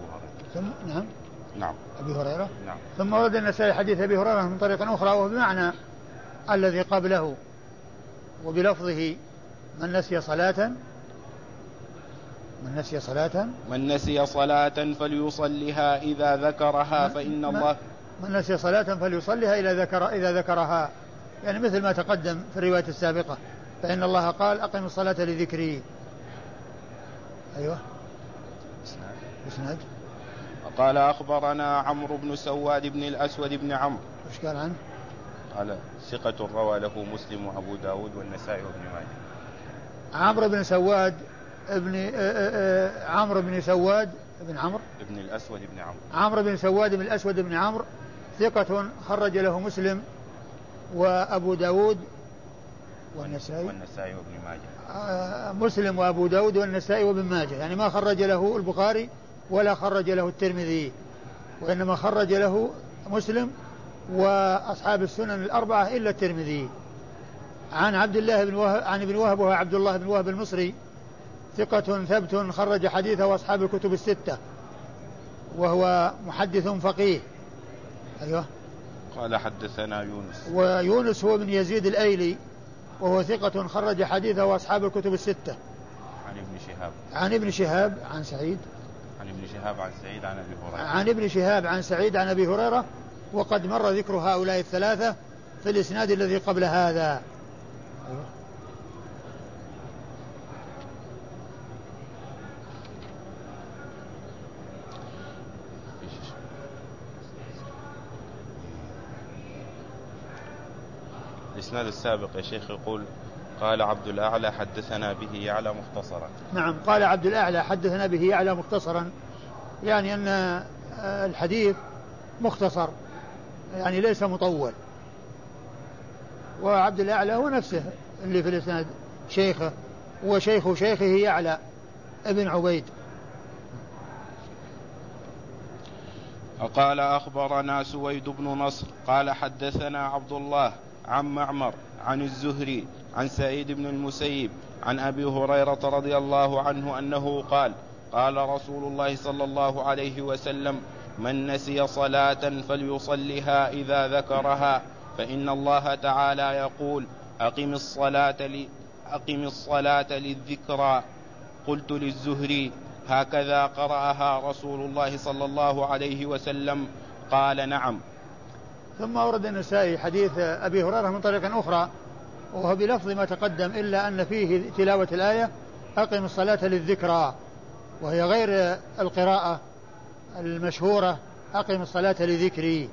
نعم أبي هريرة. نعم. ثم ورد النسائي حديث أبي هريرة من طريق أخرى وهو بمعنى الذي قبله، وبلفظه: من نسي صلاة فليصلها إذا ذكرها، فإن الله من نسي صلاة فليصلها إذا ذكرها، يعني مثل ما تقدم في الرواية السابقة: فإن الله قال: أقم الصلاة لذكري. أيوة. إسناد. قال أخبرنا عمرو بن سواد بن الأسود بن عمرو. إيش قال عنه؟ قال: ثقة روى له مسلم وأبو داود والنسائي وابن ماجه. عمرو بن سواد عمرو بن سواد بن عمرو ابن الأسود بن عمرو. عمرو بن سواد بن الأسود بن عمرو ثقة خرج له مسلم وأبو داود والنسائي وابن ماجه. مسلم وأبو داود والنسائي وابن ماجه، يعني ما خرج له البخاري ولا خرج له الترمذي، وإنما خرج له مسلم وأصحاب السنن الأربعة إلا الترمذي. عن عبد الله بن وهب عن ابن وهب وهو عبد الله بن وهب المصري ثقة ثبت خرج حديثه وأصحاب الكتب الستة، وهو محدث فقيه. أيوه. قال حدثنا يونس. ويونس هو بن يزيد الأيلي، وهو ثقة خرج حديثه وأصحاب الكتب الستة. عن ابن شهاب عن سعيد. عن ابن شهاب عن سعيد عن أبي هريرة. عن ابن شهاب عن سعيد عن أبي هريرة، وقد مر ذكر هؤلاء الثلاثة في الإسناد الذي قبل هذا. أيوه. الإسناد السابق يا شيخ يقول: قال عبد الأعلى حدثنا به يعلى مختصرا. نعم، قال عبد الأعلى حدثنا به يعلى مختصرا، يعني أن الحديث مختصر، يعني ليس مطول. وعبد الأعلى هو نفسه اللي في الإسناد شيخه، وشيخ شيخه يعلى ابن عبيد. وقال أخبرنا سويد بن نصر قال حدثنا عبد الله عن معمر عن الزهري عن سعيد بن المسيب عن أبي هريرة رضي الله عنه أنه قال: قال رسول الله صلى الله عليه وسلم: من نسي صلاة فليصلها إذا ذكرها، فإن الله تعالى يقول: أقم الصلاة للذكرى. قلت للزهري: هكذا قرأها رسول الله صلى الله عليه وسلم؟ قال: نعم. ثم أورد النسائي حديث أبي هريرة من طريق أخرى، وهو بلفظ ما تقدم، إلا أن فيه تلاوة الآية: أقم الصلاة للذكرى، وهي غير القراءة المشهورة: أقم الصلاة لذكري.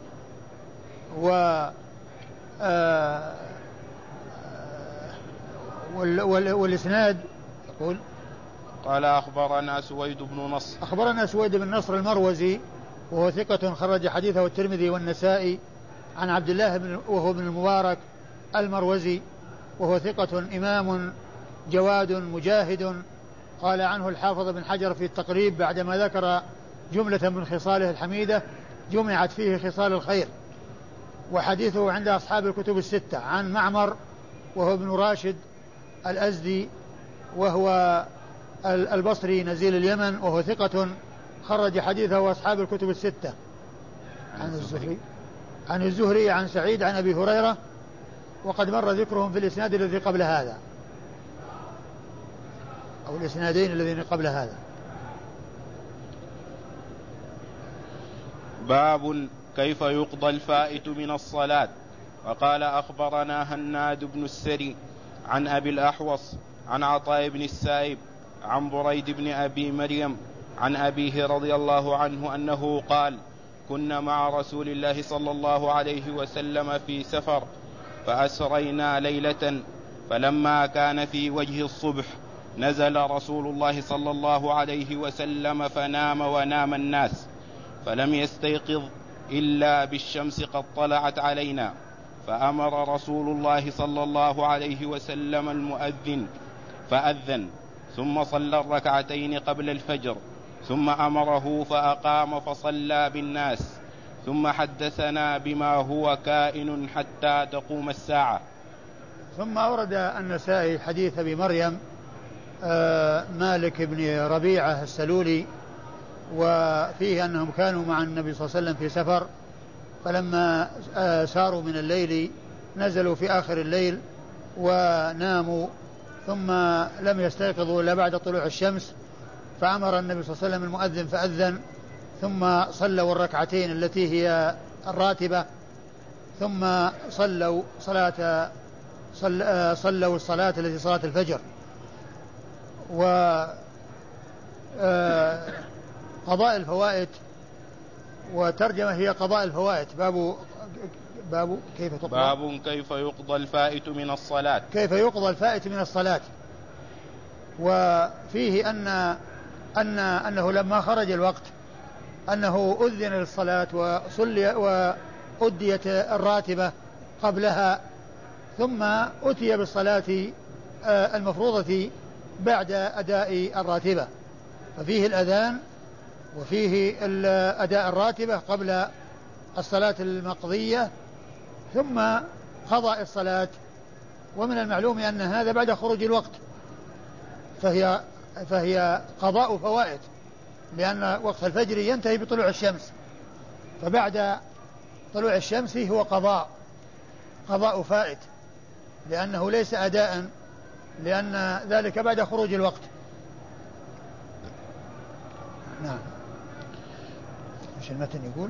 والإسناد يقول: قال أخبرنا سويد بن نصر. أخبرنا سويد بن نصر المروزي، وهو ثقة خرج حديثه الترمذي والنسائي، عن عبد الله وهو بن المبارك المروزي، وهو ثقة إمام جواد مجاهد. قال عنه الحافظ بن حجر في التقريب بعدما ذكر جملة من خصاله الحميدة جمعت فيه خصال الخير. وحديثه عند أصحاب الكتب الستة عن معمر وهو ابن راشد الأزدي وهو البصري نزيل اليمن وهو ثقة خرج حديثه أصحاب الكتب الستة. عن الزهري عن سعيد عن أبي هريرة وقد مر ذكرهم في الإسناد الذي قبل هذا أو الإسنادين الذين قبل هذا. باب كيف يقضى الفائت من الصلاة. وقال أخبرنا هناد بن السري عن أبي الأحوص عن عطاء بن السائب عن بريد بن أبي مريم عن أبيه رضي الله عنه أنه قال: كنا مع رسول الله صلى الله عليه وسلم في سفر فأسرينا ليلة فلما كان في وجه الصبح نزل رسول الله صلى الله عليه وسلم فنام ونام الناس فلم يستيقظ إلا بالشمس قد طلعت علينا فأمر رسول الله صلى الله عليه وسلم المؤذن فأذن ثم صلى الركعتين قبل الفجر ثم أمره فأقام فصلى بالناس ثم حدثنا بما هو كائن حتى تقوم الساعة. ثم أورد النسائي حديث أبي مريم مالك بن ربيعة السلولي وفيه أنهم كانوا مع النبي صلى الله عليه وسلم في سفر فلما ساروا من الليل نزلوا في آخر الليل وناموا ثم لم يستيقظوا إلا بعد طلوع الشمس فأمر النبي صلى الله عليه وسلم المؤذن فأذن ثم صلوا الركعتين التي هي الراتبة ثم صلوا الصلاة التي صلاة الفجر. وقضاء الفوائد وترجمة هي قضاء الفوائد باب كيف تقضى باب كيف يقضى الفائت من الصلاة. كيف يقضى الفائت من الصلاة. وفيه أنه لما خرج الوقت أنه أذن للصلاة وصلي وأديت الراتبة قبلها ثم أتي بالصلاة المفروضة بعد أداء الراتبة ففيه الأذان وفيه أداء الراتبة قبل الصلاة المقضية ثم قضاء الصلاة. ومن المعلوم أن هذا بعد خروج الوقت فهي قضاء فوائد لأن وقت الفجر ينتهي بطلوع الشمس فبعد طلوع الشمس هو قضاء فائت لأنه ليس أداء لأن ذلك بعد خروج الوقت. نعم. مش المتن يقول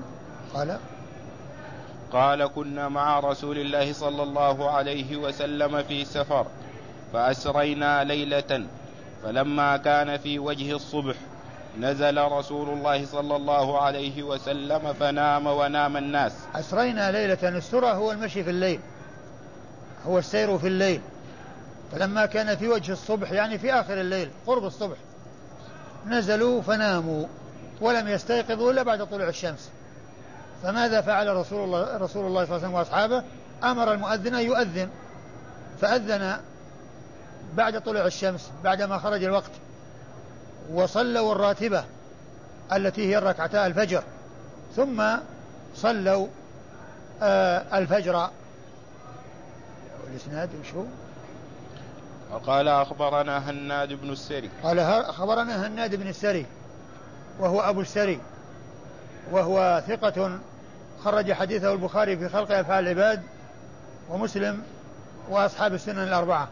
قال كنا مع رسول الله صلى الله عليه وسلم في سفر فأسرينا ليلة فلما كان في وجه الصبح نزل رسول الله صلى الله عليه وسلم فنام ونام الناس. أسرينا ليلة. السرى هو المشي في الليل هو السير في الليل فلما كان في وجه الصبح يعني في آخر الليل قرب الصبح نزلوا فناموا ولم يستيقظوا إلا بعد طلوع الشمس. فماذا فعل رسول الله صلى الله عليه وسلم وأصحابه؟ أمر المؤذن أن يؤذن فأذن بعد طلوع الشمس بعدما خرج الوقت وصلوا الراتبة التي هي الركعتا الفجر ثم صلوا الفجر. والإسناد وشو؟ وقال أخبرنا هناد بن السري قال أخبرنا هناد بن السري وهو أبو السري وهو ثقة خرج حديثه البخاري في خلق أفعال العباد ومسلم وأصحاب السنن الأربعة.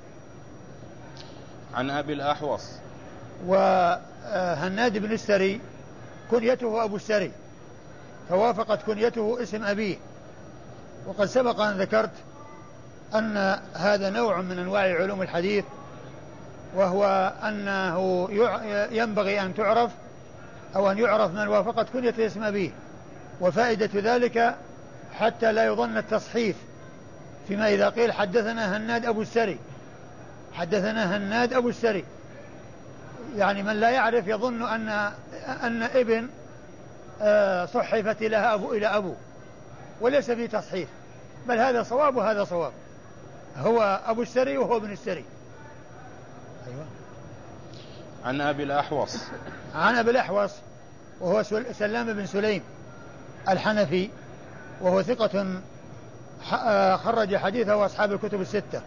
عن أبي الأحوص. وهناد بن السري كنيته أبو السري فوافقت كنيته اسم أبيه. وقد سبق أن ذكرت أن هذا نوع من أنواع علوم الحديث وهو أنه ينبغي أن تعرف أو أن يعرف من وافقت كنية اسم أبيه وفائدة ذلك حتى لا يظن التصحيف فيما إذا قيل حدثنا هناد أبو السري حدثنا هناد أبو السري يعني من لا يعرف يظن أن ابن صحفت لها أبو إلى أبو وليس في تصحيف بل هذا صواب وهذا صواب هو أبو السري وهو ابن السري. أيوة. عن أبي الأحوص. عن أبي الأحوص وهو سلام بن سليم الحنفي، وهو ثقة خرج حديثه أصحاب الكتب الستة.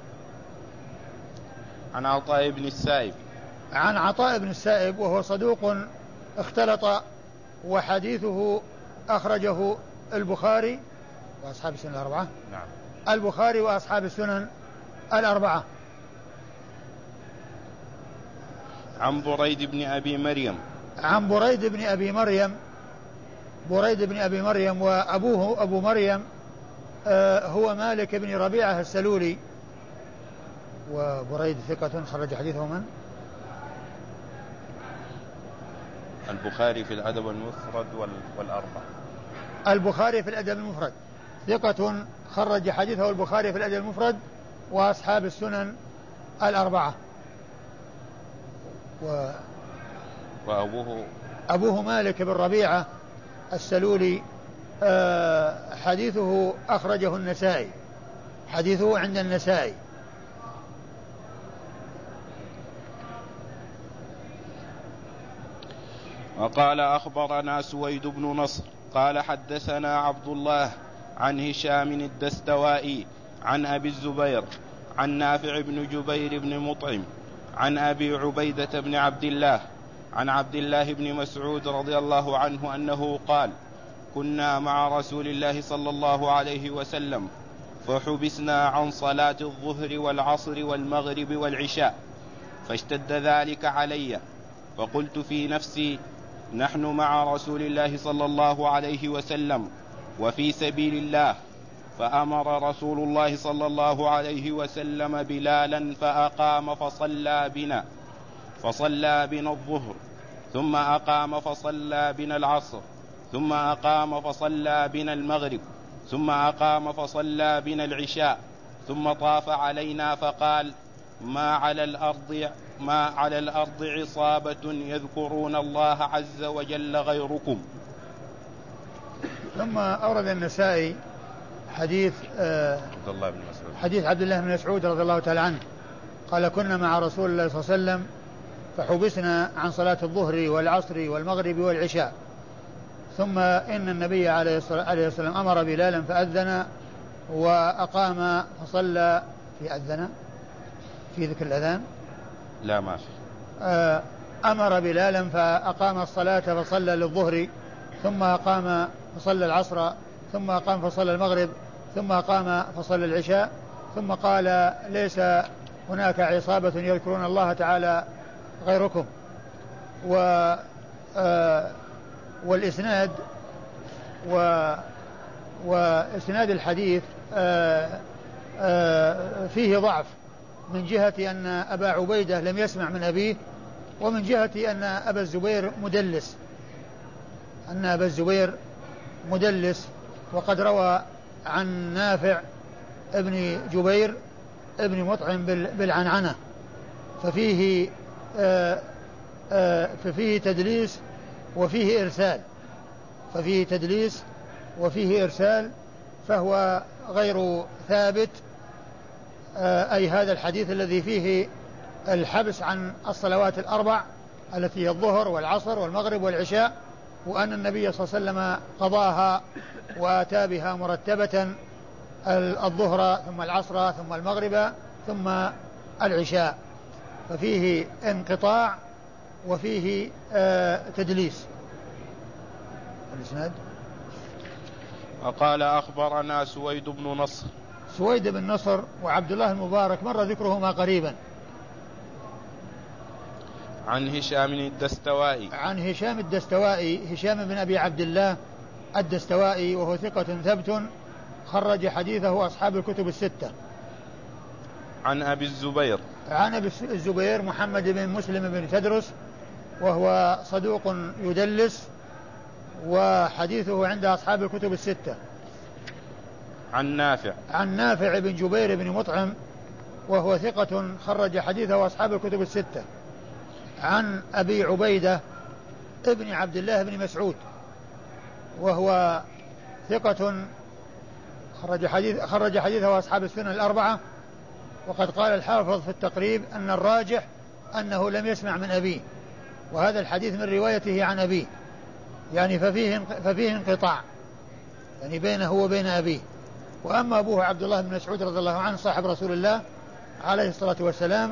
عن عطاء بن السائب. عن عطاء بن السائب وهو صدوق اختلط، وحديثه أخرجه البخاري وأصحاب السنن الأربعة. نعم. البخاري وأصحاب السنن الأربعة. عن بريد بن أبي مريم. عن بريد بن أبي مريم. بريد بن أبي مريم وأبوه أبو مريم هو مالك بن ربيعة السلولي، وبريد ثقة خرج حديثه من؟ البخاري في الأدب المفرد والأربعة. البخاري في الأدب المفرد ثقة خرج حديثه البخاري في الأدب المفرد وأصحاب السنن الأربعة. وأبوه مالك بن ربيعة السلولي حديثه أخرجه النسائي، حديثه عند النسائي. وقال أخبرنا سويد بن نصر قال حدثنا عبد الله عن هشام الدستوائي عن أبي الزبير عن نافع بن جبير بن مطعم عن أبي عبيدة بن عبد الله عن عبد الله بن مسعود رضي الله عنه أنه قال: كنا مع رسول الله صلى الله عليه وسلم فحبسنا عن صلاة الظهر والعصر والمغرب والعشاء، فاشتد ذلك علي، فقلت في نفسي: نحن مع رسول الله صلى الله عليه وسلم وفي سبيل الله، فأمر رسول الله صلى الله عليه وسلم بلالا فأقام فصلى بنا الظهر، ثم أقام فصلى بنا العصر، ثم أقام فصلى بنا المغرب، ثم أقام فصلى بنا العشاء، ثم طاف علينا فقال: ما على الأرض عصابة يذكرون الله عز وجل غيركم. ثم أورد النسائي حديث عبد الله بن مسعود رضي الله تعالى عنه قال: كنا مع رسول الله صلى الله عليه وسلم فحبسنا عن صلاة الظهر والعصر والمغرب والعشاء، ثم إن النبي عليه الصلاة والسلام أمر بلالا فأذن وأقام فصلى. في أذن في ذكر الأذان؟ لا، ما في. أمر بلالا فأقام الصلاة فصلى للظهر، ثم أقام فصلى العصر، ثم أقام فصلى المغرب، ثم أقام فصلى العشاء، ثم قال: ليس هناك عصابة يذكرون الله تعالى غيركم. والإسناد وإسناد الحديث فيه ضعف، من جهة أن أبا عبيدة لم يسمع من أبيه، ومن جهة أن أبا الزبير مدلس، وقد روى عن نافع ابن جبير ابن مطعم بالعنعنة، ففيه تدليس وفيه إرسال، فهو غير ثابت. أي هذا الحديث الذي فيه الحبس عن الصلوات الأربع التي هي الظهر والعصر والمغرب والعشاء، وأن النبي صلى الله عليه وسلم قضاها وأتى بها مرتبة: الظهر ثم العصر ثم المغرب ثم العشاء، ففيه انقطاع وفيه تدليس. الإسناد. وقال أخبرنا سويد بن نصر وعبد الله المبارك مر ذكرهما قريبا. عن هشام الدستوائي هشام بن أبي عبد الله الدستوائي، وهو ثقة ثبت خرج حديثه أصحاب الكتب الستة. عن أبي الزبير محمد بن مسلم بن تدرس، وهو صدوق يدلس، وحديثه عند أصحاب الكتب الستة. عن نافع بن جبير بن مطعم، وهو ثقة خرج حديثه أصحاب الكتب الستة. عن أبي عبيدة ابن عبد الله بن مسعود، وهو ثقة خرج حديثه أصحاب السنن الأربعة. وقد قال الحافظ في التقريب أن الراجح أنه لم يسمع من أبيه، وهذا الحديث من روايته عن أبيه، يعني ففيه انقطاع يعني بينه وبين أبيه. وأما أبوه عبد الله بن مسعود رضي الله عنه صاحب رسول الله عليه الصلاة والسلام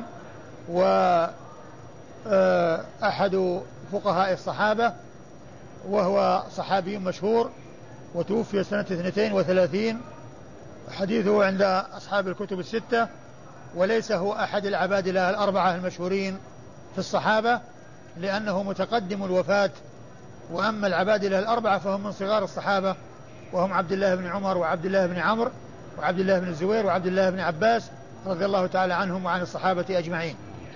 وأحد فقهاء الصحابة وهو صحابي مشهور وتوفي سنة 32. حديثه عند أصحاب الكتب الستة وليس هو أحد العبادلة الأربعة المشهورين في الصحابة لأنه متقدم الوفاة. وأما العبادلة الأربعة فهم من صغار الصحابة وهم عبد الله بن عمر وعبد الله بن عمرو وعبد الله بن الزبير وعبد الله بن عباس رضي الله تعالى عنهم وعن الصحابة أجمعين.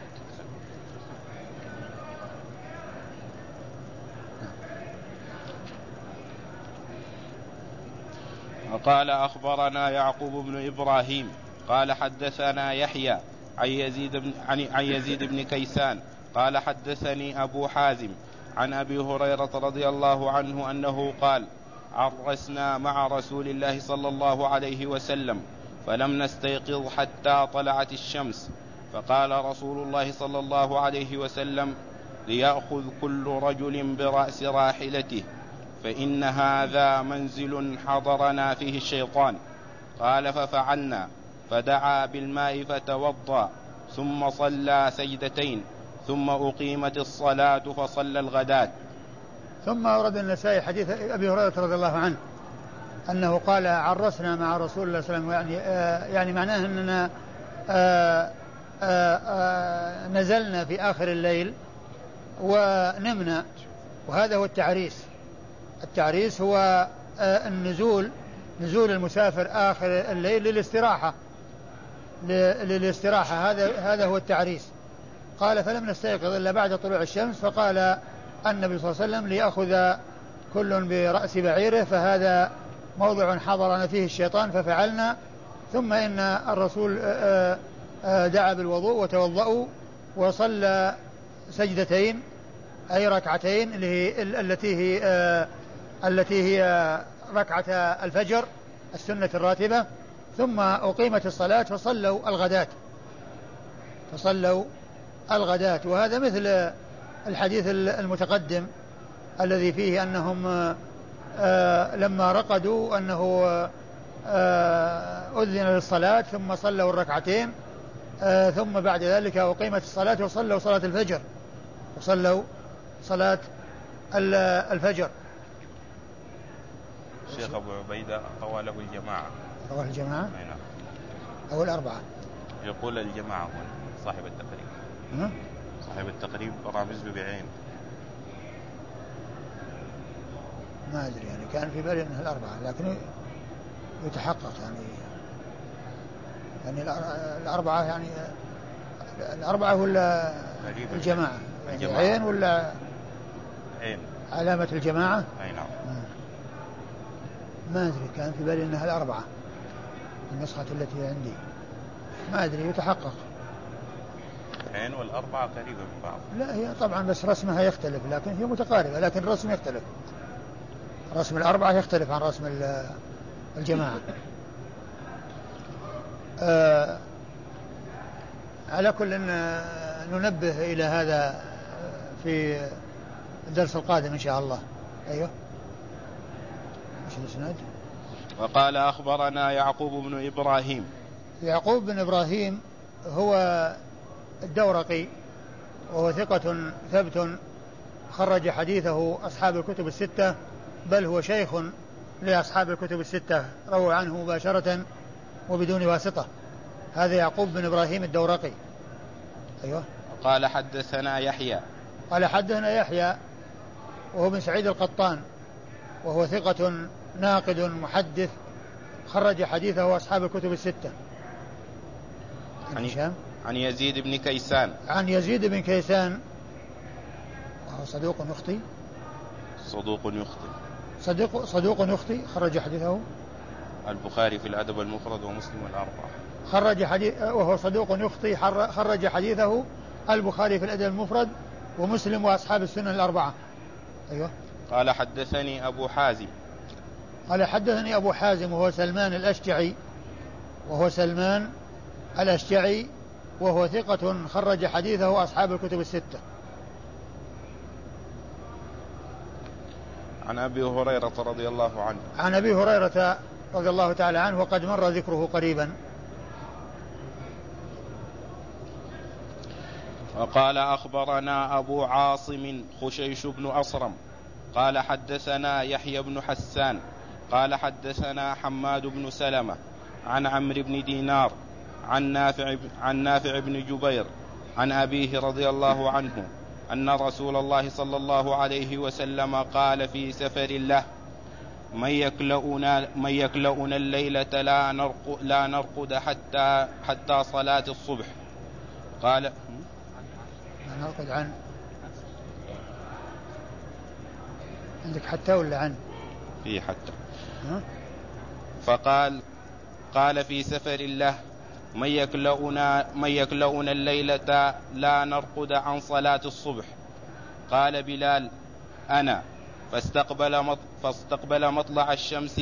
وقال أخبرنا يعقوب بن إبراهيم قال حدثنا يحيى عن يزيد بن كيسان قال حدثني أبو حازم عن أبي هريرة رضي الله عنه أنه قال عرسنا مع رسول الله صلى الله عليه وسلم فلم نستيقظ حتى طلعت الشمس فقال رسول الله صلى الله عليه وسلم ليأخذ كل رجل برأس راحلته فإن هذا منزل حضرنا فيه الشيطان. قال ففعلنا فدعا بالماء فتوضأ ثم صلى سجدتين ثم أقيمت الصلاة فصلى الغداة. ثم أورد النسائي حديث أبي هريرة رضي الله عنه أنه قال عرسنا مع رسول الله صلى الله عليه وسلم يعني معناه أننا نزلنا في آخر الليل ونمنا. وهذا هو التعريس. التعريس هو نزول المسافر آخر الليل للاستراحة هذا هو التعريس. قال فلم نستيقظ إلا بعد طلوع الشمس فقال النبي صلى الله عليه وسلم ليأخذ كل برأس بعيره فهذا موضع حضرنا فيه الشيطان ففعلنا. ثم إن الرسول دعا بالوضوء وتوضأوا وصلى سجدتين أي ركعتين التي هي ركعة الفجر السنة الراتبة. ثم أقيمت الصلاة فصلوا الغداة. وهذا مثل الحديث المتقدم الذي فيه أنهم لما رقدوا أنه أذن للصلاة ثم صلوا الركعتين ثم بعد ذلك أقيمت الصلاة وصلوا صلاة الفجر. الشيخ أبو عبيدة طواله الجماعة نعم. أو الأربعة يقول الجماعة صاحب التقريب رامز بعين ما أدري يعني كان في بالي أنها الأربعة لكن يتحقق يعني الأربعة يعني الأربعة ولا الجماعة يعني عين ولا عين علامة الجماعة. أي نعم. ما أدري كان في بالي أنها الأربعة النسخة التي عندي ما أدري يتحقق. عين والأربعة قريبة من بعض. لا هي طبعا بس رسمها يختلف لكن هي متقاربة لكن الرسم يختلف. رسم الأربعة يختلف عن رسم الجماعة. على كل ننبه إلى هذا في الدرس القادم إن شاء الله. أيوه مش الإسناد. وقال أخبرنا يعقوب بن إبراهيم. يعقوب بن إبراهيم هو الدورقي وهو ثقة ثبت خرج حديثه أصحاب الكتب الستة بل هو شيخ لأصحاب الكتب الستة رووا عنه مباشرة وبدون واسطة. هذا يعقوب بن إبراهيم الدورقي. أيوه. قال حدثنا يحيى وهو بن سعيد القطان وهو ثقة ناقد محدث خرج حديثه أصحاب الكتب الستة. عن يزيد بن كيسان وهو صدوق يخطئ خرج حديثه البخاري في الأدب المفرد ومسلم والأربعة. وهو صدوق يخطئ خرج حديثه البخاري في الأدب المفرد ومسلم وأصحاب السنن الأربعة. أيوه. قال حدثني أبو حازم وهو سلمان الأشجعي وهو ثقة خرج حديثه أصحاب الكتب الستة. عن أبي هريرة رضي الله عنه. عن أبي هريرة رضي الله تعالى عنه وقد مر ذكره قريبا. وقال أخبرنا أبو عاصم خشيش بن أصرم قال حدثنا يحيى بن حسان قال حدثنا حماد بن سلمة عن عمرو بن دينار عن نافع بن جبير عن أبيه رضي الله عنه أن رسول الله صلى الله عليه وسلم قال في سفر له: من يكلؤنا الليلة لا نرقد حتى صلاة الصبح. قال لا نرقد عن عندك حتى ولا عن في حتى فقال في سفر الله: من يكلؤنا الليلة لا نرقد عن صلاة الصبح. قال بلال: أنا. فاستقبل مطلع الشمس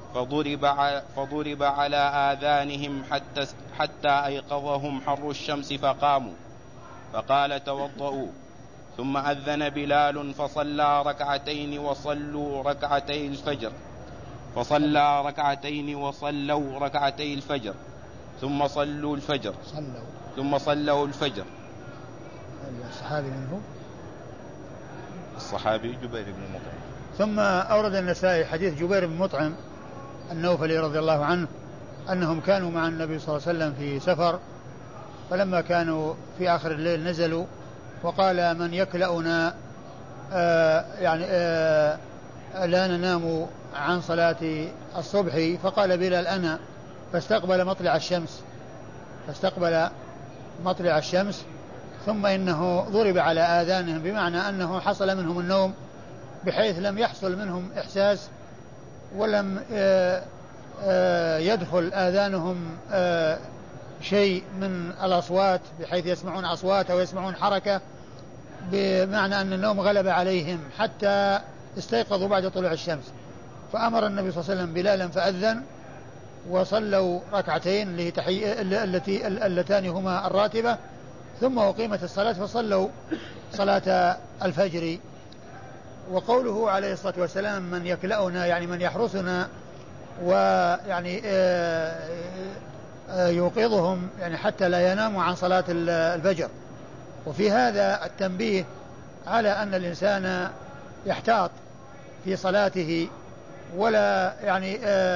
فضرب على آذانهم حتى أيقظهم حر الشمس فقاموا، فقال: توضؤوا. ثم أذن بلال فصلى ركعتين وصلوا ركعتي الفجر، فصلى ركعتين وصلوا ركعتي الفجر، ثم صلوا الفجر. الصحابي منه الصحابي جبير بن مطعم. ثم أورد النسائي حديث جبير بن مطعم النوفلي رضي الله عنه أنهم كانوا مع النبي صلى الله عليه وسلم في سفر، فلما كانوا في آخر الليل نزلوا وقال: من يكلأنا لا ننام عن صلاة الصبح. فقال بلال: أنا. فاستقبل مطلع الشمس ثم إنه ضرب على آذانهم، بمعنى أنه حصل منهم النوم بحيث لم يحصل منهم إحساس ولم يدخل آذانهم شيء من الأصوات بحيث يسمعون أصوات أو يسمعون حركة، بمعنى أن النوم غلب عليهم حتى استيقظوا بعد طلوع الشمس. فأمر النبي صلى الله عليه وسلم بلالا فأذن وصلوا ركعتين اللتان هما الراتبة، ثم أقيمت الصلاة فصلوا صلاة الفجر. وقوله عليه الصلاة والسلام: من يكلأنا يعني من يحرسنا ويعني يوقظهم يعني حتى لا يناموا عن صلاة الفجر. وفي هذا التنبيه على أن الإنسان يحتاط في صلاته ولا يعني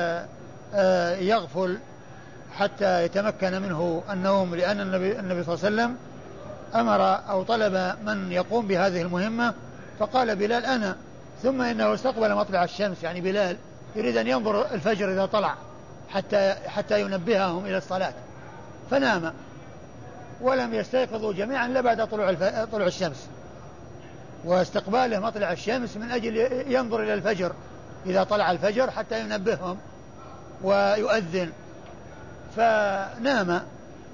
يغفل حتى يتمكن منه النوم، لأن النبي صلى الله عليه وسلم أمر أو طلب من يقوم بهذه المهمة، فقال بلال: أنا. ثم إنه استقبل مطلع الشمس، يعني بلال يريد أن ينظر الفجر إذا طلع حتى ينبههم إلى الصلاة، فنام ولم يستيقظوا جميعا إلا بعد طلوع الشمس. واستقباله مطلع الشمس من أجل ينظر إلى الفجر إذا طلع الفجر حتى ينبههم ويؤذن، فنام.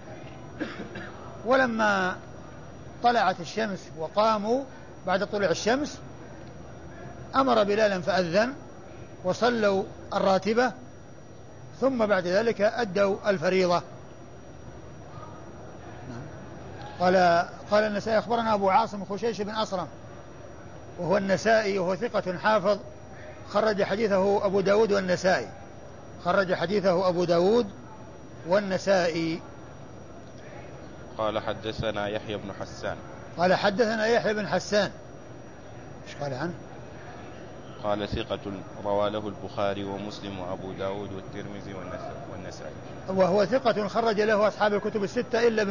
ولما طلعت الشمس وقاموا بعد طلوع الشمس أمر بلالا فأذن وصلوا الراتبة، ثم بعد ذلك أدوا الفريضة. قال النسائي: أخبرنا أبو عاصم خشيش بن أصرم وهو النسائي وهو ثقة حافظ، خرج حديثه أبو داود والنسائي. قال حدثنا يحيى بن حسان. ايش قال عنه؟ قال ثقة روى له البخاري ومسلم وأبو داود والترمذي والنسائي. وهو ثقة خرج له أصحاب الكتب الستة إلا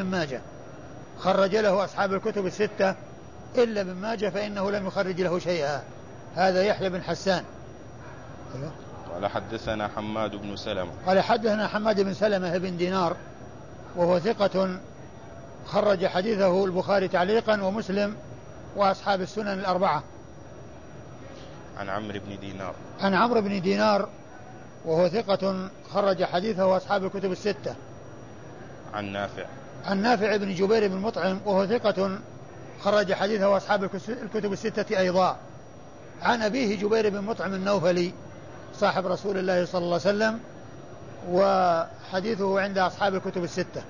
ابن ماجه، فإنه لم يخرج له شيئا. هذا يحيى بن حسان. قال حدثنا حماد بن سلمة بن دينار وهو ثقة خرج حديثه البخاري تعليقا ومسلم وأصحاب السنن الأربعة. عن عمرو بن دينار وهو ثقة خرج حديثه أصحاب الكتب الستة. عن نافع بن جبير بن مطعم وهو ثقة خرج حديثه أصحاب الكتب الستة أيضا. عن أبيه جبير بن مطعم النوفلي صاحب رسول الله صلى الله عليه وسلم، وحديثه عند أصحاب الكتب الستة.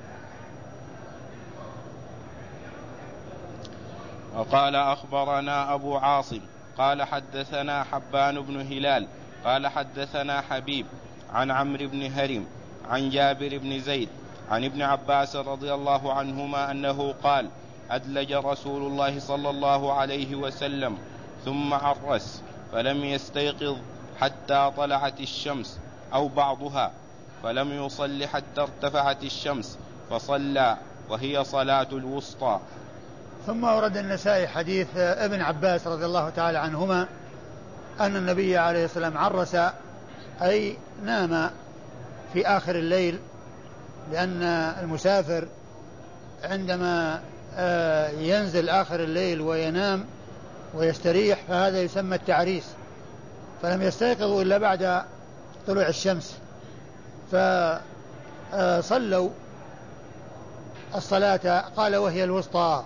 وقال أخبرنا أبو عاصم قال حدثنا حبان بن هلال قال حدثنا حبيب عن عمرو بن هرم عن جابر بن زيد عن ابن عباس رضي الله عنهما أنه قال أدلج رسول الله صلى الله عليه وسلم ثم عرس فلم يستيقظ حتى طلعت الشمس أو بعضها، فلم يصل حتى ارتفعت الشمس فصلى وهي صلاة الوسطى. ثم ورد النسائي حديث ابن عباس رضي الله تعالى عنهما أن النبي عليه السلام عرس، أي نام في آخر الليل، لأن المسافر عندما ينزل آخر الليل وينام ويستريح فهذا يسمى التعريس، فلم يستيقظوا إلا بعد طلوع الشمس، فصلوا الصلاة قال وهي الوسطى.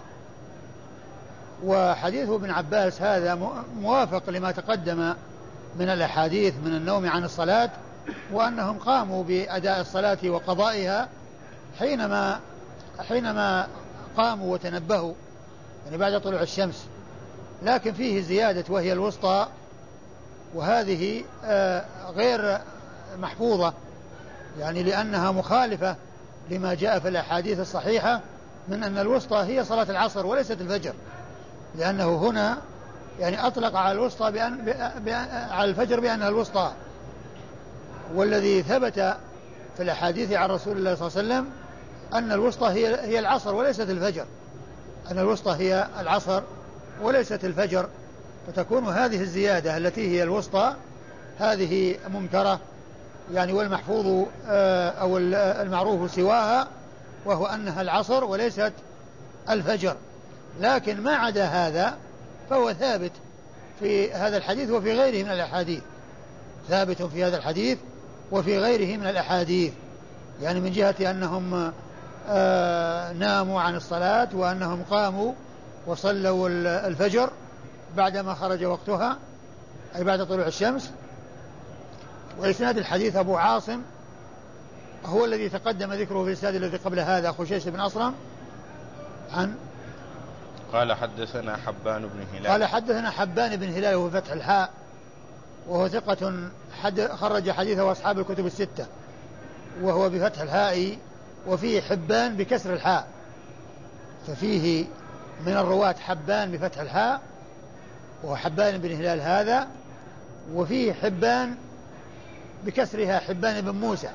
وحديث ابن عباس هذا موافق لما تقدم من الأحاديث من النوم عن الصلاة، وأنهم قاموا بأداء الصلاة وقضائها حينما قاموا وتنبهوا، يعني بعد طلوع الشمس، لكن فيه زيادة وهي الوسطى، وهذه غير محفوظة، يعني لأنها مخالفة لما جاء في الأحاديث الصحيحة من أن الوسطى هي صلاة العصر وليست الفجر، لأنه هنا يعني أطلق على الوسطى على الفجر بأنها الوسطى، والذي ثبت في الأحاديث عن رسول الله صلى الله عليه وسلم أن الوسطى هي العصر وليست الفجر، أن الوسطى هي العصر وليست الفجر، فتكون هذه الزيادة التي هي الوسطى هذه منكرة، يعني والمحفوظ أو المعروف سواها وهو أنها العصر وليست الفجر. لكن ما عدا هذا فهو ثابت في هذا الحديث وفي غيره من الأحاديث، ثابت في هذا الحديث وفي غيره من الأحاديث، يعني من جهة أنهم ناموا عن الصلاة وأنهم قاموا وصلوا الفجر بعدما خرج وقتها، أي بعد طلوع الشمس. وإسناد الحديث أبو عاصم هو الذي تقدم ذكره في الإسناد الذي قبل هذا، خشيش بن أصرم عن قال حدثنا حبان بن هلال قال حدثنا حبان بن هلال وهو فتح الحاء، وهو ثقة خرج حديثه أصحاب الكتب الستة، وهو بفتح الهاء، وفيه حبان بكسر الحاء، ففيه من الرواة حبان بفتح الحاء وحبان بن هلال هذا، وفيه حبان بكسرها حبان بن موسى،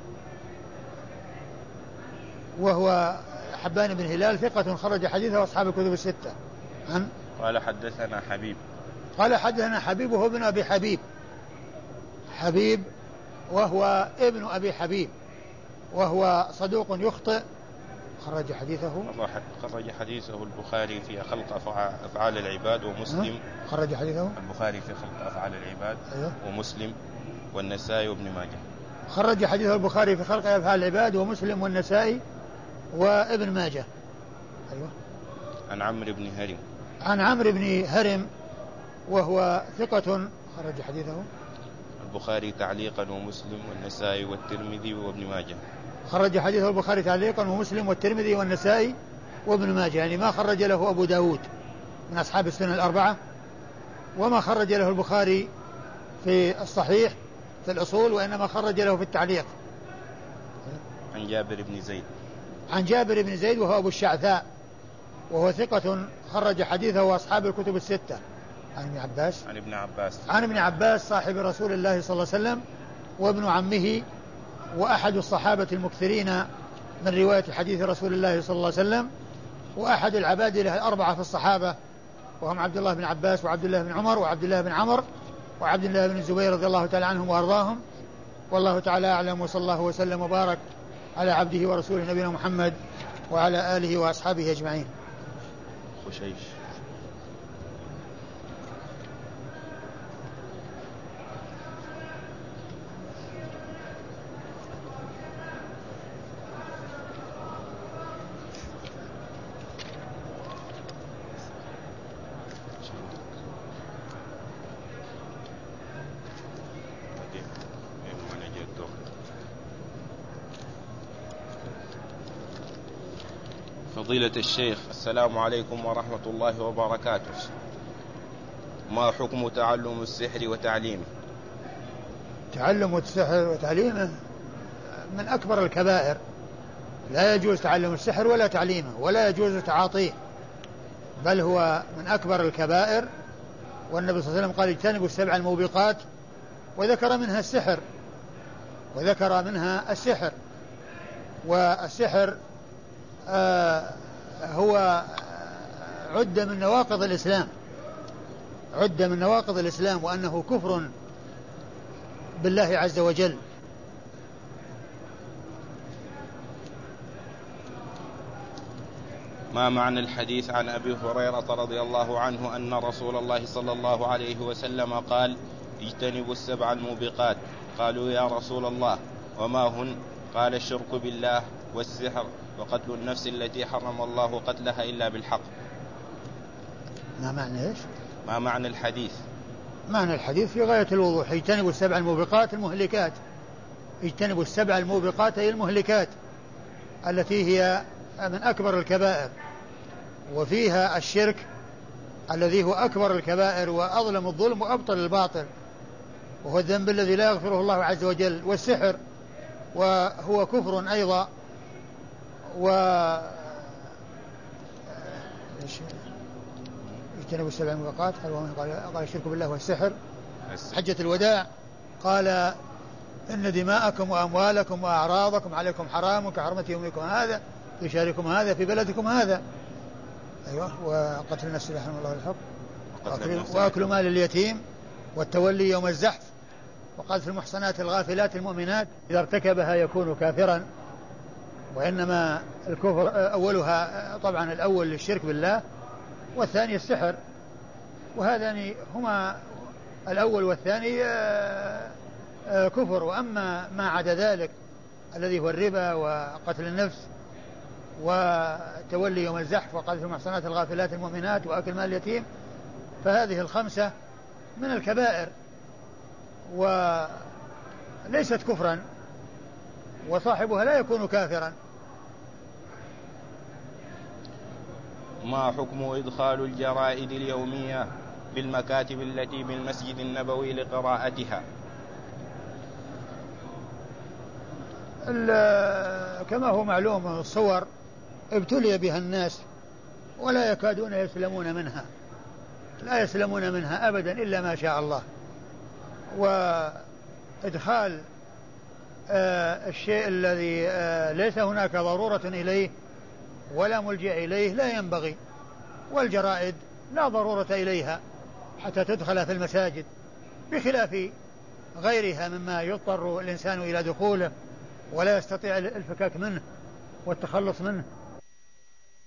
وهو حبان بن هلال ثقة خرج حديثه أصحاب الكتب الستة. قال حدثنا حبيب قال حدثنا حبيب وهو ابن أبي حبيب، حبيب وهو ابن أبي حبيب، وهو صدوق يخطئ، خرج حديثه البخاري في خلق أفعال العباد ومسلم، خرج حديثه البخاري في خلق أفعال العباد ومسلم والنسائي وابن ماجه، خرج حديثه البخاري في خلق أفعال العباد ومسلم والنسائي وابن ماجه. أيوة. عن عمرو بن هرم عن عمرو بن هرم وهو ثقة خرج حديثه البخاري تعليقا ومسلم والنسائي والترمذي وابن ماجه، خرج حديثه البخاري تعليقا ومسلم والترمذي والنسائي وابن ماجه، يعني ما خرج له أبو داود من أصحاب السنة الأربعة، وما خرج له البخاري في الصحيح في الأصول، وإنما خرج له في التعليق. عن جابر بن زيد عن جابر بن زيد وهو أبو الشعثاء، وهو ثقة خرج حديثه أصحاب الكتب الستة. عن ابن عباس صاحب رسول الله صلى الله عليه وسلم وابن عمه، وأحد الصحابة المكثرين من رواية حديث رسول الله صلى الله عليه وسلم، وأحد العبادلة الأربعة في الصحابة، وهم عبد الله بن عباس وعبد الله بن عمر وعبد الله بن عمر وعبد الله بن الزبير رضي الله تعالى عنهم وأرضاهم. والله تعالى أعلم، وصلى الله وسلم وبارك على عبده ورسوله نبينا محمد وعلى آله وأصحابه أجمعين. خشيش فضيلة الشيخ، السلام عليكم ورحمة الله وبركاته. ما حكم تعلم السحر وتعليمه؟ تعلم السحر وتعليمه من أكبر الكبائر، لا يجوز تعلم السحر ولا تعليمه ولا يجوز تعاطيه، بل هو من أكبر الكبائر. والنبي صلى الله عليه وسلم قال اجتنبوا السبع الموبقات، وذكر منها السحر. والسحر هو عد من نواقض الإسلام، وأنه كفر بالله عز وجل. ما معنى الحديث عن أبي هريرة رضي الله عنه أن رسول الله صلى الله عليه وسلم قال اجتنبوا السبع الموبقات؟ قالوا يا رسول الله وما هن؟ قال الشرك بالله والسحر وقتل النفس التي حرم الله قتلها إلا بالحق. ما معنى إيش؟ ما معنى الحديث؟ معنى الحديث في غاية الوضوح، اجتنبوا السبع الموبقات المهلكات، اجتنبوا السبع الموبقات أي المهلكات التي هي من أكبر الكبائر، وفيها الشرك الذي هو أكبر الكبائر وأظلم الظلم وأبطل الباطل، وهو الذنب الذي لا يغفره الله عز وجل، والسحر وهو كفر أيضا. اجتنبوا السبع الموبقات قال الشرك بالله والسحر. حجة الوداع قال إن دماءكم وأموالكم وأعراضكم عليكم حرام كحرمة يومكم هذا في شهركم هذا في بلدكم هذا. أيوة. وقتل النفس التي حرم الله الحق وأكل مال اليتيم والتولي يوم الزحف وقذف المحصنات الغافلات المؤمنات إذا ارتكبها يكون كافرا. وإنما الكفر أولها طبعا الأول للشرك بالله، والثاني السحر، وهذان هما الأول والثاني كفر. وأما ما عدا ذلك الذي هو الربا وقتل النفس وتولي يوم الزحف وقذف المحصنات الغافلات المؤمنات وأكل مال اليتيم، فهذه الخمسة من الكبائر وليست كفرا، وصاحبها لا يكون كافرا. ما حكم إدخال الجرائد اليومية بالمكاتب التي بالمسجد النبوي لقراءتها؟ كما هو معلوم الصور ابتلي بها الناس ولا يكادون يسلمون منها، لا يسلمون منها أبدا إلا ما شاء الله. وإدخال الشيء الذي ليس هناك ضرورة إليه ولا ملجأ إليه لا ينبغي، والجرائد لا ضرورة إليها حتى تدخل في المساجد، بخلاف غيرها مما يضطر الإنسان إلى دخوله ولا يستطيع الفكاك منه والتخلص منه.